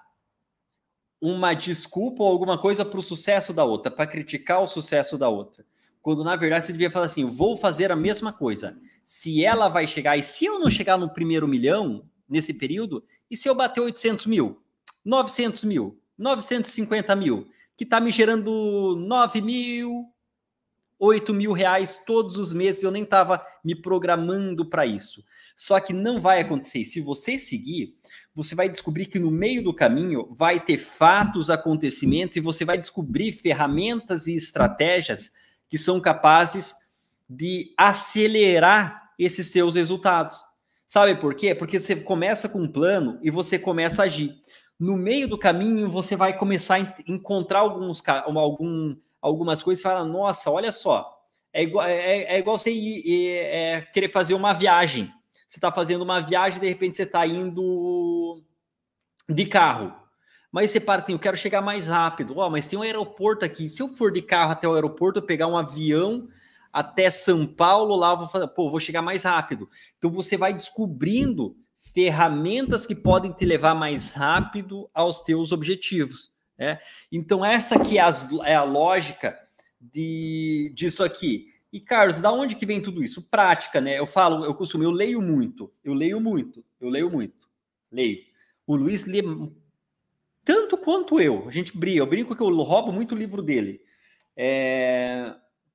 uma desculpa ou alguma coisa para o sucesso da outra, para criticar o sucesso da outra. Quando, na verdade, você devia falar assim, vou fazer a mesma coisa. Se ela vai chegar, e se eu não chegar no primeiro milhão, nesse período, e se eu bater oitocentos mil, novecentos mil, novecentos e cinquenta mil, que está me gerando nove mil, oito mil reais todos os meses, eu nem estava me programando para isso. Só que não vai acontecer. Se você seguir, você vai descobrir que no meio do caminho vai ter fatos, acontecimentos, e você vai descobrir ferramentas e estratégias que são capazes de acelerar esses seus resultados. Sabe por quê? Porque você começa com um plano e você começa a agir. No meio do caminho, você vai começar a encontrar alguns, algum, algumas coisas e falar, nossa, olha só, é igual, é, é igual você ir, é, querer fazer uma viagem. Você está fazendo uma viagem, de repente você está indo de carro. Mas você para assim, eu quero chegar mais rápido. Ó, oh, mas tem um aeroporto aqui. Se eu for de carro até o aeroporto, eu pegar um avião até São Paulo, lá eu vou fazer, pô, vou chegar mais rápido. Então você vai descobrindo ferramentas que podem te levar mais rápido aos teus objetivos. Né? Então essa aqui é a, é a lógica de, disso aqui. E, Carlos, da onde que vem tudo isso? Prática, né? Eu falo, eu costumo, eu leio muito, eu leio muito, eu leio muito, leio. O Luiz lê tanto quanto eu. A gente briga, eu brinco que eu roubo muito o livro dele. É...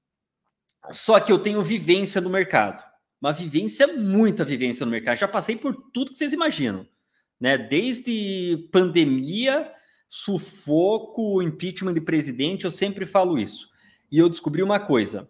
Só que eu tenho vivência no mercado. Uma vivência, muita vivência no mercado. Já passei por tudo que vocês imaginam. Né? Desde pandemia, sufoco, impeachment de presidente, eu sempre falo isso. E eu descobri uma coisa.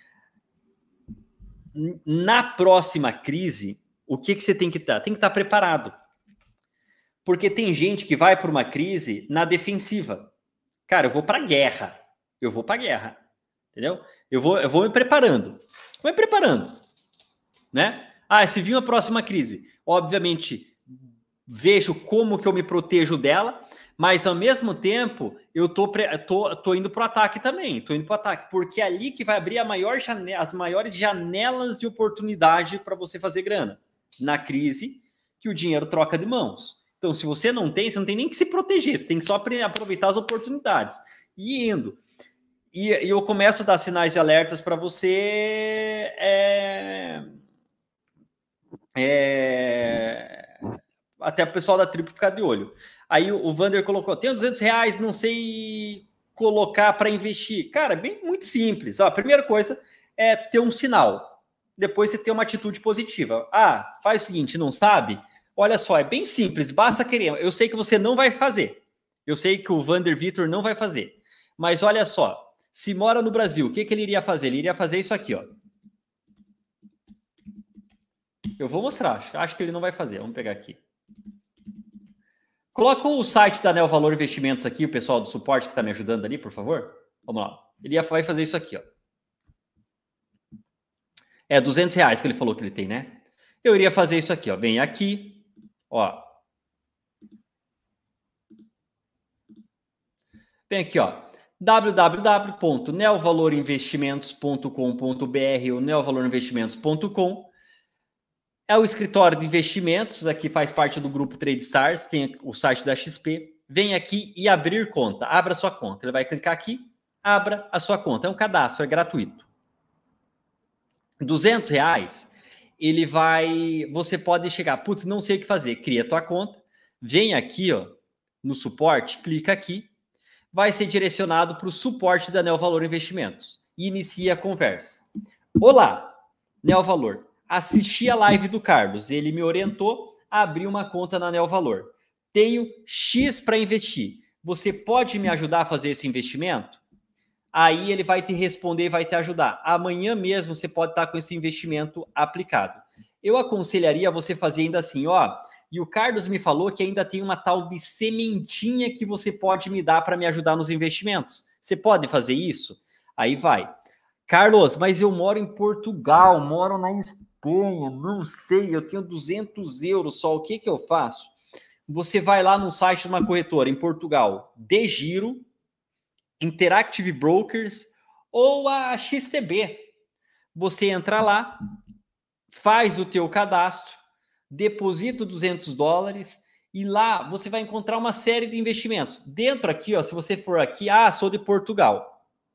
Na próxima crise, o que, que você tem que estar? Tem que estar preparado. Porque tem gente que vai para uma crise na defensiva. Cara, eu vou para a guerra. Eu vou para a guerra. Entendeu? Eu vou, eu vou me preparando. Vou me preparando. Né? Ah, se vir uma próxima crise. Obviamente, vejo como que eu me protejo dela, mas ao mesmo tempo eu tô, tô, tô indo para o ataque também, tô indo para o ataque, porque é ali que vai abrir a maior janela, as maiores janelas de oportunidade para você fazer grana. Na crise, que o dinheiro troca de mãos. Então, se você não tem, você não tem nem que se proteger, você tem que só aproveitar as oportunidades. E indo. E, e eu começo a dar sinais e alertas para você. É, é, até o pessoal da tribo ficar de olho. Aí o, o Vander colocou: tenho duzentos reais, não sei colocar para investir. Cara, é bem, muito simples. Ó, a primeira coisa é ter um sinal. Depois você ter uma atitude positiva. Ah, faz o seguinte, não sabe? Olha só, é bem simples, basta querer. Eu sei que você não vai fazer. Eu sei que o Vander Vitor não vai fazer. Mas olha só, se mora no Brasil, o que, que ele iria fazer? Ele iria fazer isso aqui, ó. Eu vou mostrar, acho, acho que ele não vai fazer. Vamos pegar aqui. Coloca o site da Neo Valor Investimentos aqui, o pessoal do suporte que está me ajudando ali, por favor. Vamos lá. Ele vai fazer isso aqui, ó. É duzentos reais que ele falou que ele tem, né? Eu iria fazer isso aqui, ó. Vem aqui, ó. Vem aqui, ó. w w w ponto neovalorinvestimentos ponto com ponto b r ou neovalorinvestimentos ponto com. É o escritório de investimentos, aqui faz parte do grupo TradeStars, tem o site da X P. Vem aqui e abrir conta. Abra sua conta. Ele vai clicar aqui, abra a sua conta. É um cadastro, é gratuito. duzentos reais, ele vai... Você pode chegar, putz, não sei o que fazer. Cria tua conta, vem aqui, ó, no suporte, clica aqui, vai ser direcionado para o suporte da Neo Valor Investimentos. E inicia a conversa. Olá, Neo Valor. Assisti a live do Carlos. Ele me orientou a abrir uma conta na Neo Valor. Tenho X para investir. Você pode me ajudar a fazer esse investimento? Aí ele vai te responder e vai te ajudar. Amanhã mesmo você pode estar com esse investimento aplicado. Eu aconselharia você fazer ainda assim, ó. E o Carlos me falou que ainda tem uma tal de sementinha que você pode me dar para me ajudar nos investimentos. Você pode fazer isso? Aí vai. Carlos, mas eu moro em Portugal, moro na Espanha, não sei, eu tenho duzentos euros só, o que que eu faço? Você vai lá no site de uma corretora em Portugal, DeGiro, Interactive Brokers ou a X T B. Você entra lá, faz o teu cadastro, deposita duzentos dólares e lá você vai encontrar uma série de investimentos. Dentro aqui, ó, se você for aqui, ah, sou de Portugal.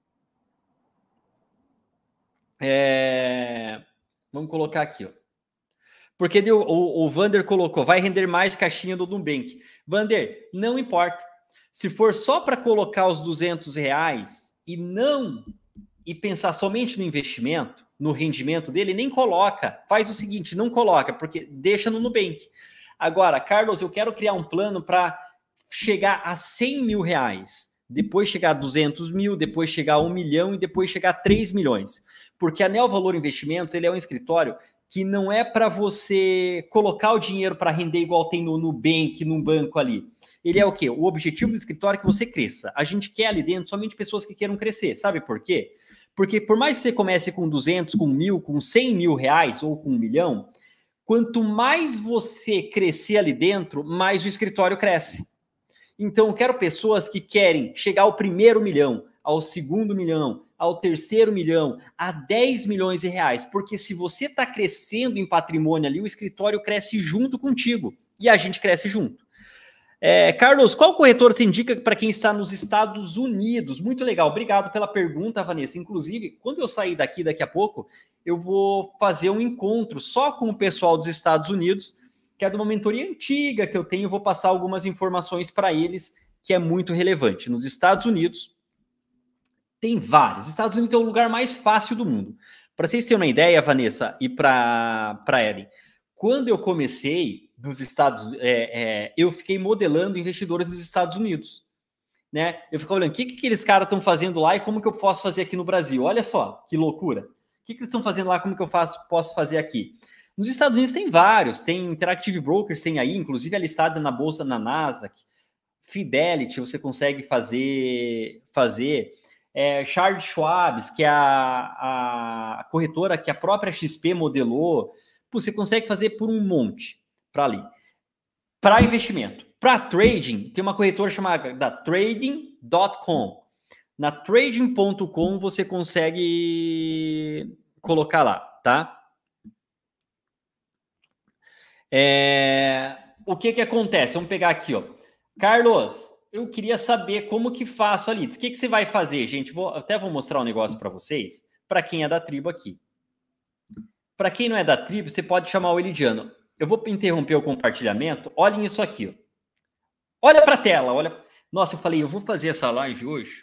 É... Vamos colocar aqui, ó. Porque deu, o, o Vander colocou, vai render mais caixinha do Nubank. Vander, não importa. Se for só para colocar os duzentos reais e não e pensar somente no investimento, no rendimento dele, nem coloca. Faz o seguinte, não coloca, porque deixa no Nubank. Agora, Carlos, eu quero criar um plano para chegar a cem mil reais, depois chegar a duzentos mil, depois chegar a um milhão e depois chegar a três milhões. Porque a Neo Valor Investimentos, ele é um escritório que não é para você colocar o dinheiro para render igual tem no Nubank, num banco ali. Ele é o quê? O objetivo do escritório é que você cresça. A gente quer ali dentro somente pessoas que queiram crescer. Sabe por quê? Porque por mais que você comece com duzentos, com mil, com cem mil reais ou com um milhão, quanto mais você crescer ali dentro, mais o escritório cresce. Então, eu quero pessoas que querem chegar ao primeiro milhão, ao segundo milhão, ao terceiro milhão, a dez milhões de reais. Porque se você está crescendo em patrimônio ali, o escritório cresce junto contigo. E a gente cresce junto. É, Carlos, qual corretor você indica para quem está nos Estados Unidos? Muito legal, obrigado pela pergunta, Vanessa. Inclusive, quando eu sair daqui daqui a pouco, eu vou fazer um encontro só com o pessoal dos Estados Unidos, que é de uma mentoria antiga que eu tenho, eu vou passar algumas informações para eles, que é muito relevante. Nos Estados Unidos, tem vários. Os Estados Unidos é o lugar mais fácil do mundo. Para vocês terem uma ideia, Vanessa, e para a Ellen, quando eu comecei dos Estados, é, é, eu fiquei modelando investidores dos Estados Unidos, né? Eu ficava olhando o que, que aqueles caras estão fazendo lá e como que eu posso fazer aqui no Brasil. Olha só, que loucura. O que, que eles estão fazendo lá, como que eu faço, posso fazer aqui? Nos Estados Unidos tem vários, tem Interactive Brokers, tem aí, inclusive é listada na bolsa na Nasdaq, Fidelity, você consegue fazer, fazer é, Charles Schwab, que é a, a corretora que a própria X P modelou, você consegue fazer por um monte para ali. para investimento. Para trading, tem uma corretora chamada da trading ponto com. Na trading ponto com você consegue colocar lá, tá? É... O que que acontece? Vamos pegar aqui, ó. Carlos, eu queria saber como que faço ali. O que que você vai fazer, gente? Vou, até vou mostrar um negócio para vocês, para quem é da tribo aqui. Para quem não é da tribo, você pode chamar o Elidiano. Eu vou interromper o compartilhamento. Olhem isso aqui, ó. Olha para a tela, olha. Nossa, eu falei, eu vou fazer essa live hoje.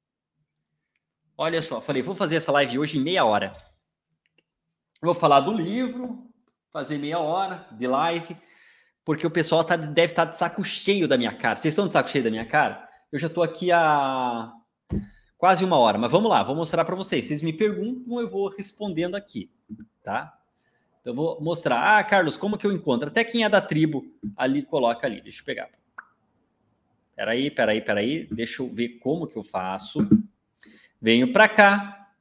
Olha só, falei, vou fazer essa live hoje em meia hora. Vou falar do livro, fazer meia hora de live, porque o pessoal tá, deve estar tá de saco cheio da minha cara. Vocês estão de saco cheio da minha cara? Eu já estou aqui há quase uma hora, mas vamos lá, vou mostrar para vocês. Vocês me perguntam, eu vou respondendo aqui, tá? Então, eu vou mostrar. Ah, Carlos, como que eu encontro? Até quem é da tribo ali, coloca ali. Deixa eu pegar. Peraí, peraí, peraí. Deixa eu ver como que eu faço. Venho para cá.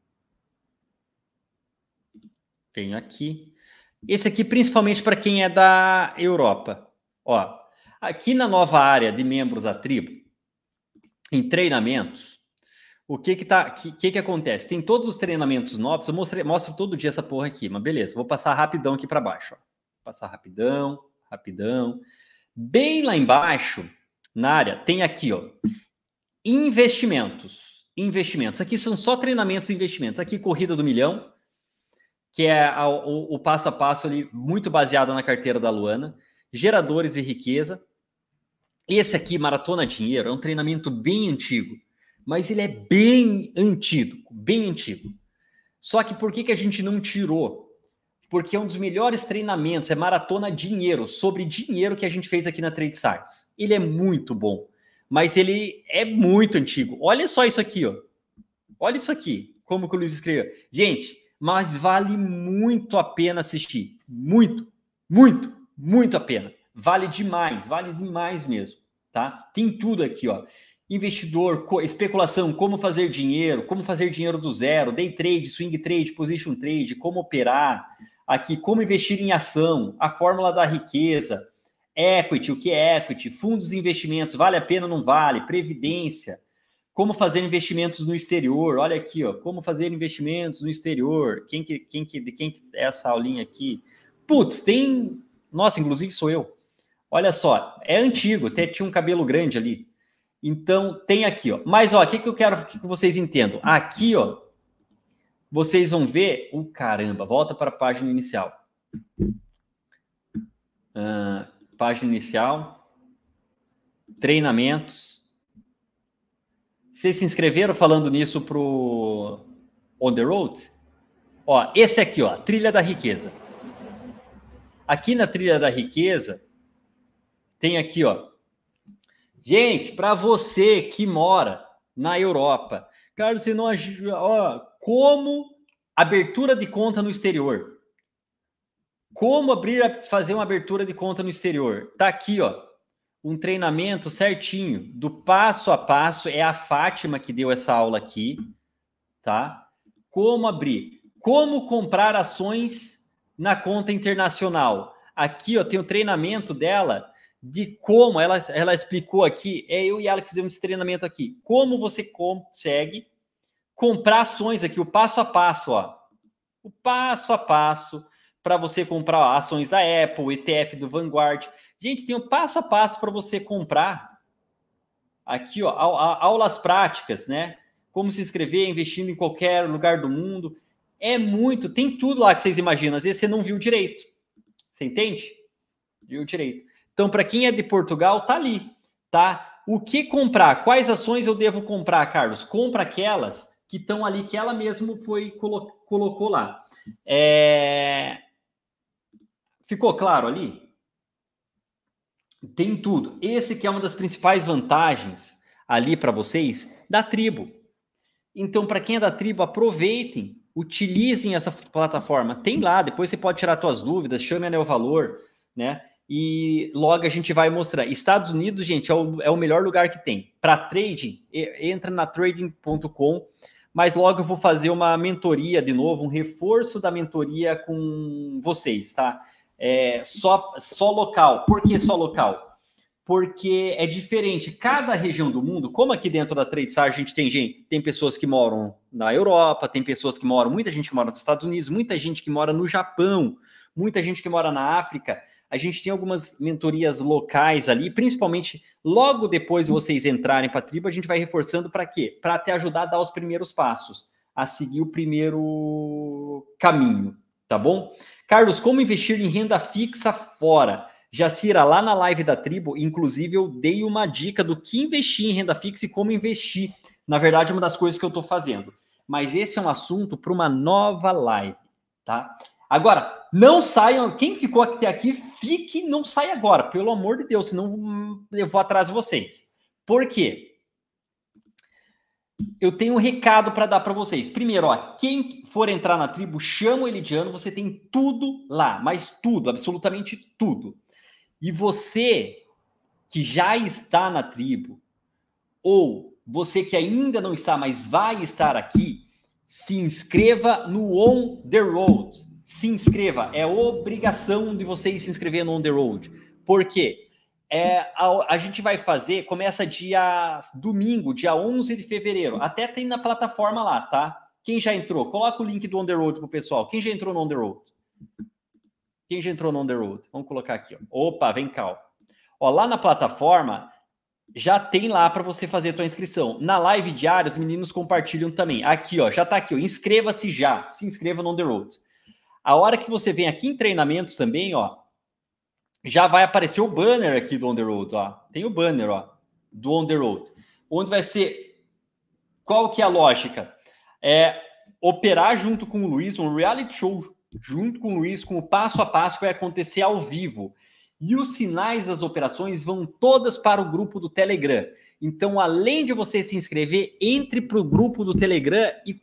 Venho aqui. Esse aqui, principalmente para quem é da Europa. Ó, aqui na nova área de membros da tribo, em treinamentos, o que que, tá, que, que que acontece? Tem todos os treinamentos novos. Eu mostro, mostro todo dia essa porra aqui, mas beleza. Vou passar rapidão aqui para baixo. Ó. Passar rapidão, rapidão. Bem lá embaixo, na área, tem aqui, ó, investimentos. Investimentos. Aqui são só treinamentos e investimentos. Aqui, corrida do milhão, que é a, o, o passo a passo ali, muito baseado na carteira da Luana. Geradores e riqueza. Esse aqui, Maratona Dinheiro, é um treinamento bem antigo, mas ele é bem antigo, bem antigo. Só que por que, que a gente não tirou? Porque é um dos melhores treinamentos, é Maratona Dinheiro, sobre dinheiro que a gente fez aqui na Trade Science. Ele é muito bom, mas ele é muito antigo. Olha só isso aqui, ó. Olha isso aqui, como que o Luiz escreveu. Gente, mas vale muito a pena assistir. Muito, muito, muito a pena. Vale demais, vale demais mesmo, tá? Tem tudo aqui, ó. Investidor, especulação, como fazer dinheiro, como fazer dinheiro do zero, day trade, swing trade, position trade, como operar, aqui, como investir em ação, a fórmula da riqueza, equity, o que é equity, fundos de investimentos, vale a pena ou não vale, previdência, como fazer investimentos no exterior, olha aqui, ó, como fazer investimentos no exterior, quem que, quem que, de quem que é essa aulinha aqui? Putz, tem, nossa, inclusive sou eu, olha só, é antigo, até tinha um cabelo grande ali. Então, tem aqui, ó. Mas, ó, o que, que eu quero que vocês entendam? Aqui, ó, vocês vão ver... O uh, caramba, volta para a página inicial. Uh, página inicial. Treinamentos. Vocês se inscreveram falando nisso pro On The Road? Ó, esse aqui, ó, Trilha da Riqueza. Aqui na Trilha da Riqueza, tem aqui, ó. Gente, para você que mora na Europa, Carlos, você não ó, como abertura de conta no exterior. Como abrir, fazer uma abertura de conta no exterior? Tá aqui, ó, um treinamento certinho, do passo a passo. É a Fátima que deu essa aula aqui, tá? Como abrir, como comprar ações na conta internacional. Aqui, ó, tem o treinamento dela. De como, ela, ela explicou aqui, é eu e ela que fizemos esse treinamento aqui, como você consegue comprar ações aqui, o passo a passo, ó, o passo a passo para você comprar ações da Apple, E T F do Vanguard. Gente, tem o passo a passo para você comprar aqui, ó, aulas práticas, né? Como se inscrever, investindo em qualquer lugar do mundo. É muito, tem tudo lá que vocês imaginam, às vezes você não viu direito. Você entende? Viu direito. Então, para quem é de Portugal, tá ali, tá? O que comprar? Quais ações eu devo comprar, Carlos? Compra aquelas que estão ali, que ela mesmo foi colo- colocou lá. É... Ficou claro ali? Tem tudo. Esse que é uma das principais vantagens ali para vocês da tribo. Então, para quem é da tribo, aproveitem, utilizem essa plataforma. Tem lá, depois você pode tirar suas dúvidas, chame a Neovalor, né? E logo a gente vai mostrar. Estados Unidos, gente, é o, é o melhor lugar que tem. Para trading, entra na trading ponto com, mas logo eu vou fazer uma mentoria de novo, um reforço da mentoria com vocês, tá? é, só, só local. Por que só local? Porque é diferente. Cada região do mundo, como aqui dentro da TradeStar a gente tem gente, tem pessoas que moram na Europa, tem pessoas que moram, muita gente que mora nos Estados Unidos, muita gente que mora no Japão, muita gente que mora na África. A gente tem algumas mentorias locais ali, principalmente logo depois de vocês entrarem para a tribo, a gente vai reforçando para quê? Para te ajudar a dar os primeiros passos, a seguir o primeiro caminho, tá bom? Carlos, como investir em renda fixa fora? Jacira, lá na live da tribo, inclusive eu dei uma dica do que investir em renda fixa e como investir. Na verdade, é uma das coisas que eu estou fazendo. Mas esse é um assunto para uma nova live, tá? Agora, não saiam, quem ficou até aqui, fique, não sai agora, pelo amor de Deus, senão eu vou atrás de vocês. Por quê? Eu tenho um recado para dar para vocês. Primeiro, ó, quem for entrar na tribo, chama o Elidiano, você tem tudo lá, mas tudo, absolutamente tudo. E você que já está na tribo, ou você que ainda não está, mas vai estar aqui, se inscreva no On The Road. Se inscreva, é obrigação de vocês se inscrever no On The Road. Por quê? É, a, a gente vai fazer, começa dia domingo, dia onze de fevereiro. Até tem na plataforma lá, tá? Quem já entrou? Coloca o link do On The Road pro pessoal. Quem já entrou no On The Road? Quem já entrou no On The Road? Vamos colocar aqui. Ó. Opa, vem cá. Ó. Ó, lá na plataforma, já tem lá para você fazer a tua inscrição. Na live diária, os meninos compartilham também. Aqui, ó, já tá aqui. Inscreva-se já. Se inscreva no On The Road. A hora que você vem aqui em treinamentos também, ó, já vai aparecer o banner aqui do On The Road, ó. Tem o banner, ó, do On The Road. Onde vai ser... Qual que é a lógica? É operar junto com o Luiz, um reality show junto com o Luiz, com o passo a passo que vai acontecer ao vivo. E os sinais das operações vão todas para o grupo do Telegram. Então, além de você se inscrever, entre para o grupo do Telegram e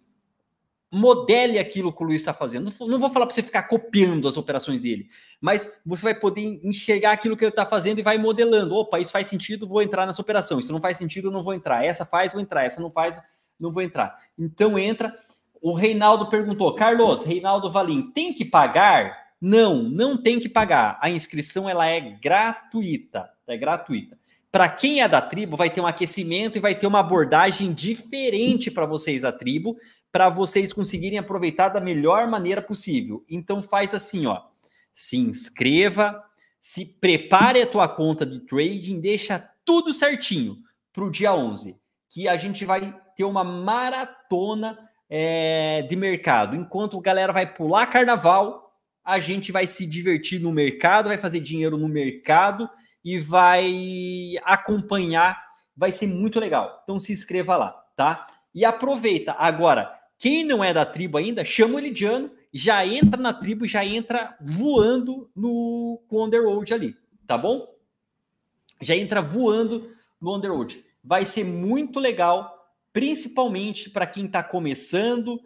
modele aquilo que o Luiz está fazendo. Não vou falar para você ficar copiando as operações dele, mas você vai poder enxergar aquilo que ele está fazendo e vai modelando. Opa, isso faz sentido, vou entrar nessa operação. Isso não faz sentido, não vou entrar. Essa faz, vou entrar. Essa não faz, não vou entrar. Então entra. O Reinaldo perguntou, Carlos, Reinaldo Valim, tem que pagar? Não, não tem que pagar. A inscrição ela é gratuita. É gratuita. Para quem é da tribo, vai ter um aquecimento e vai ter uma abordagem diferente para vocês da tribo, para vocês conseguirem aproveitar da melhor maneira possível. Então faz assim, ó, se inscreva, se prepare a tua conta de trading, deixa tudo certinho para o dia onze, que a gente vai ter uma maratona é, de mercado. Enquanto a galera vai pular carnaval, a gente vai se divertir no mercado, vai fazer dinheiro no mercado e vai acompanhar, vai ser muito legal. Então se inscreva lá, tá? E aproveita. Agora, quem não é da tribo ainda, chama o Elidiano, já entra na tribo, já entra voando no On The Road ali, tá bom? Já entra voando no On The Road. Vai ser muito legal, principalmente para quem está começando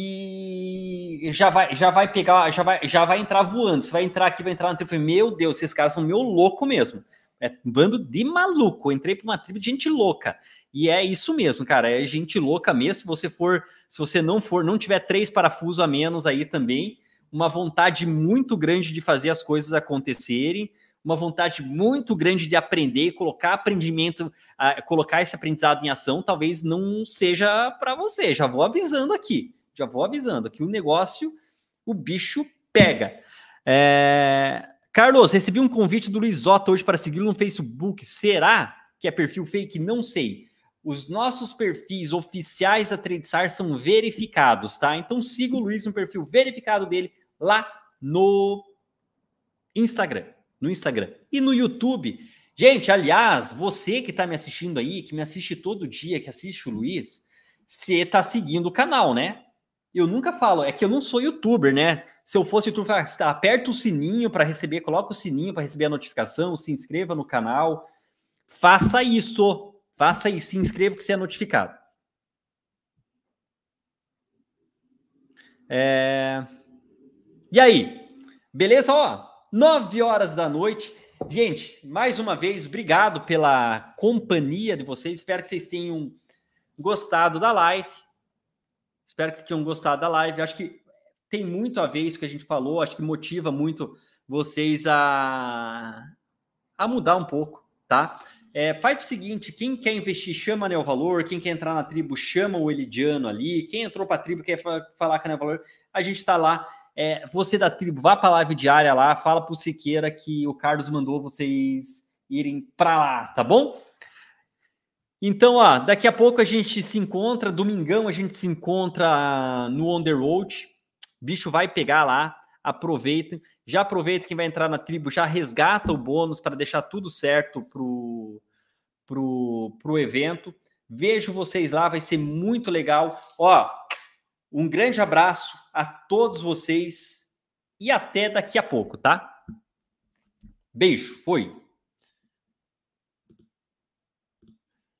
e já vai, já vai pegar, já vai, já vai entrar voando. Você vai entrar aqui, vai entrar na tribo. Meu Deus, esses caras são meio louco mesmo. É um bando de maluco. Eu entrei para uma tribo de gente louca. E é isso mesmo, cara, é gente louca mesmo. Se você for, se você não for, não tiver três parafusos a menos aí também, uma vontade muito grande de fazer as coisas acontecerem, uma vontade muito grande de aprender e colocar aprendimento, uh, colocar esse aprendizado em ação, talvez não seja para você. Já vou avisando aqui, já vou avisando que o negócio, o bicho pega. É... Carlos, recebi um convite do Luiz Otto hoje para segui-lo no Facebook. Será que é perfil fake? Não sei. Os nossos perfis oficiais da TradeStar são verificados, tá? Então siga o Luiz no perfil verificado dele lá no Instagram. No Instagram. E no YouTube. Gente, aliás, você que está me assistindo aí, que me assiste todo dia, que assiste o Luiz, você está seguindo o canal, né? Eu nunca falo, é que eu não sou youtuber, né? Se eu fosse youtuber, aperta o sininho para receber, coloca o sininho para receber a notificação, se inscreva no canal. Faça isso. Faça isso, se inscreva que você é notificado. É... E aí? Beleza? Ó, nove horas da noite. Gente, mais uma vez, obrigado pela companhia de vocês. Espero que vocês tenham gostado da live. Espero que vocês tenham gostado da live. Acho que tem muito a ver isso que a gente falou, acho que motiva muito vocês a, a mudar um pouco, tá? É, faz o seguinte, quem quer investir, chama a Neo Valor, quem quer entrar na tribo, chama o Elidiano ali, quem entrou para a tribo, quer falar com a Neo Valor, a gente está lá. É, você da tribo, vá para a live diária lá, fala para o Siqueira que o Carlos mandou vocês irem para lá, tá bom? Então, ó, daqui a pouco a gente se encontra, domingão a gente se encontra no On The Road, bicho vai pegar lá, aproveita, já aproveita quem vai entrar na tribo, já resgata o bônus para deixar tudo certo pro, pro, pro evento. Vejo vocês lá, vai ser muito legal. Ó, um grande abraço a todos vocês e até daqui a pouco, tá? Beijo, foi!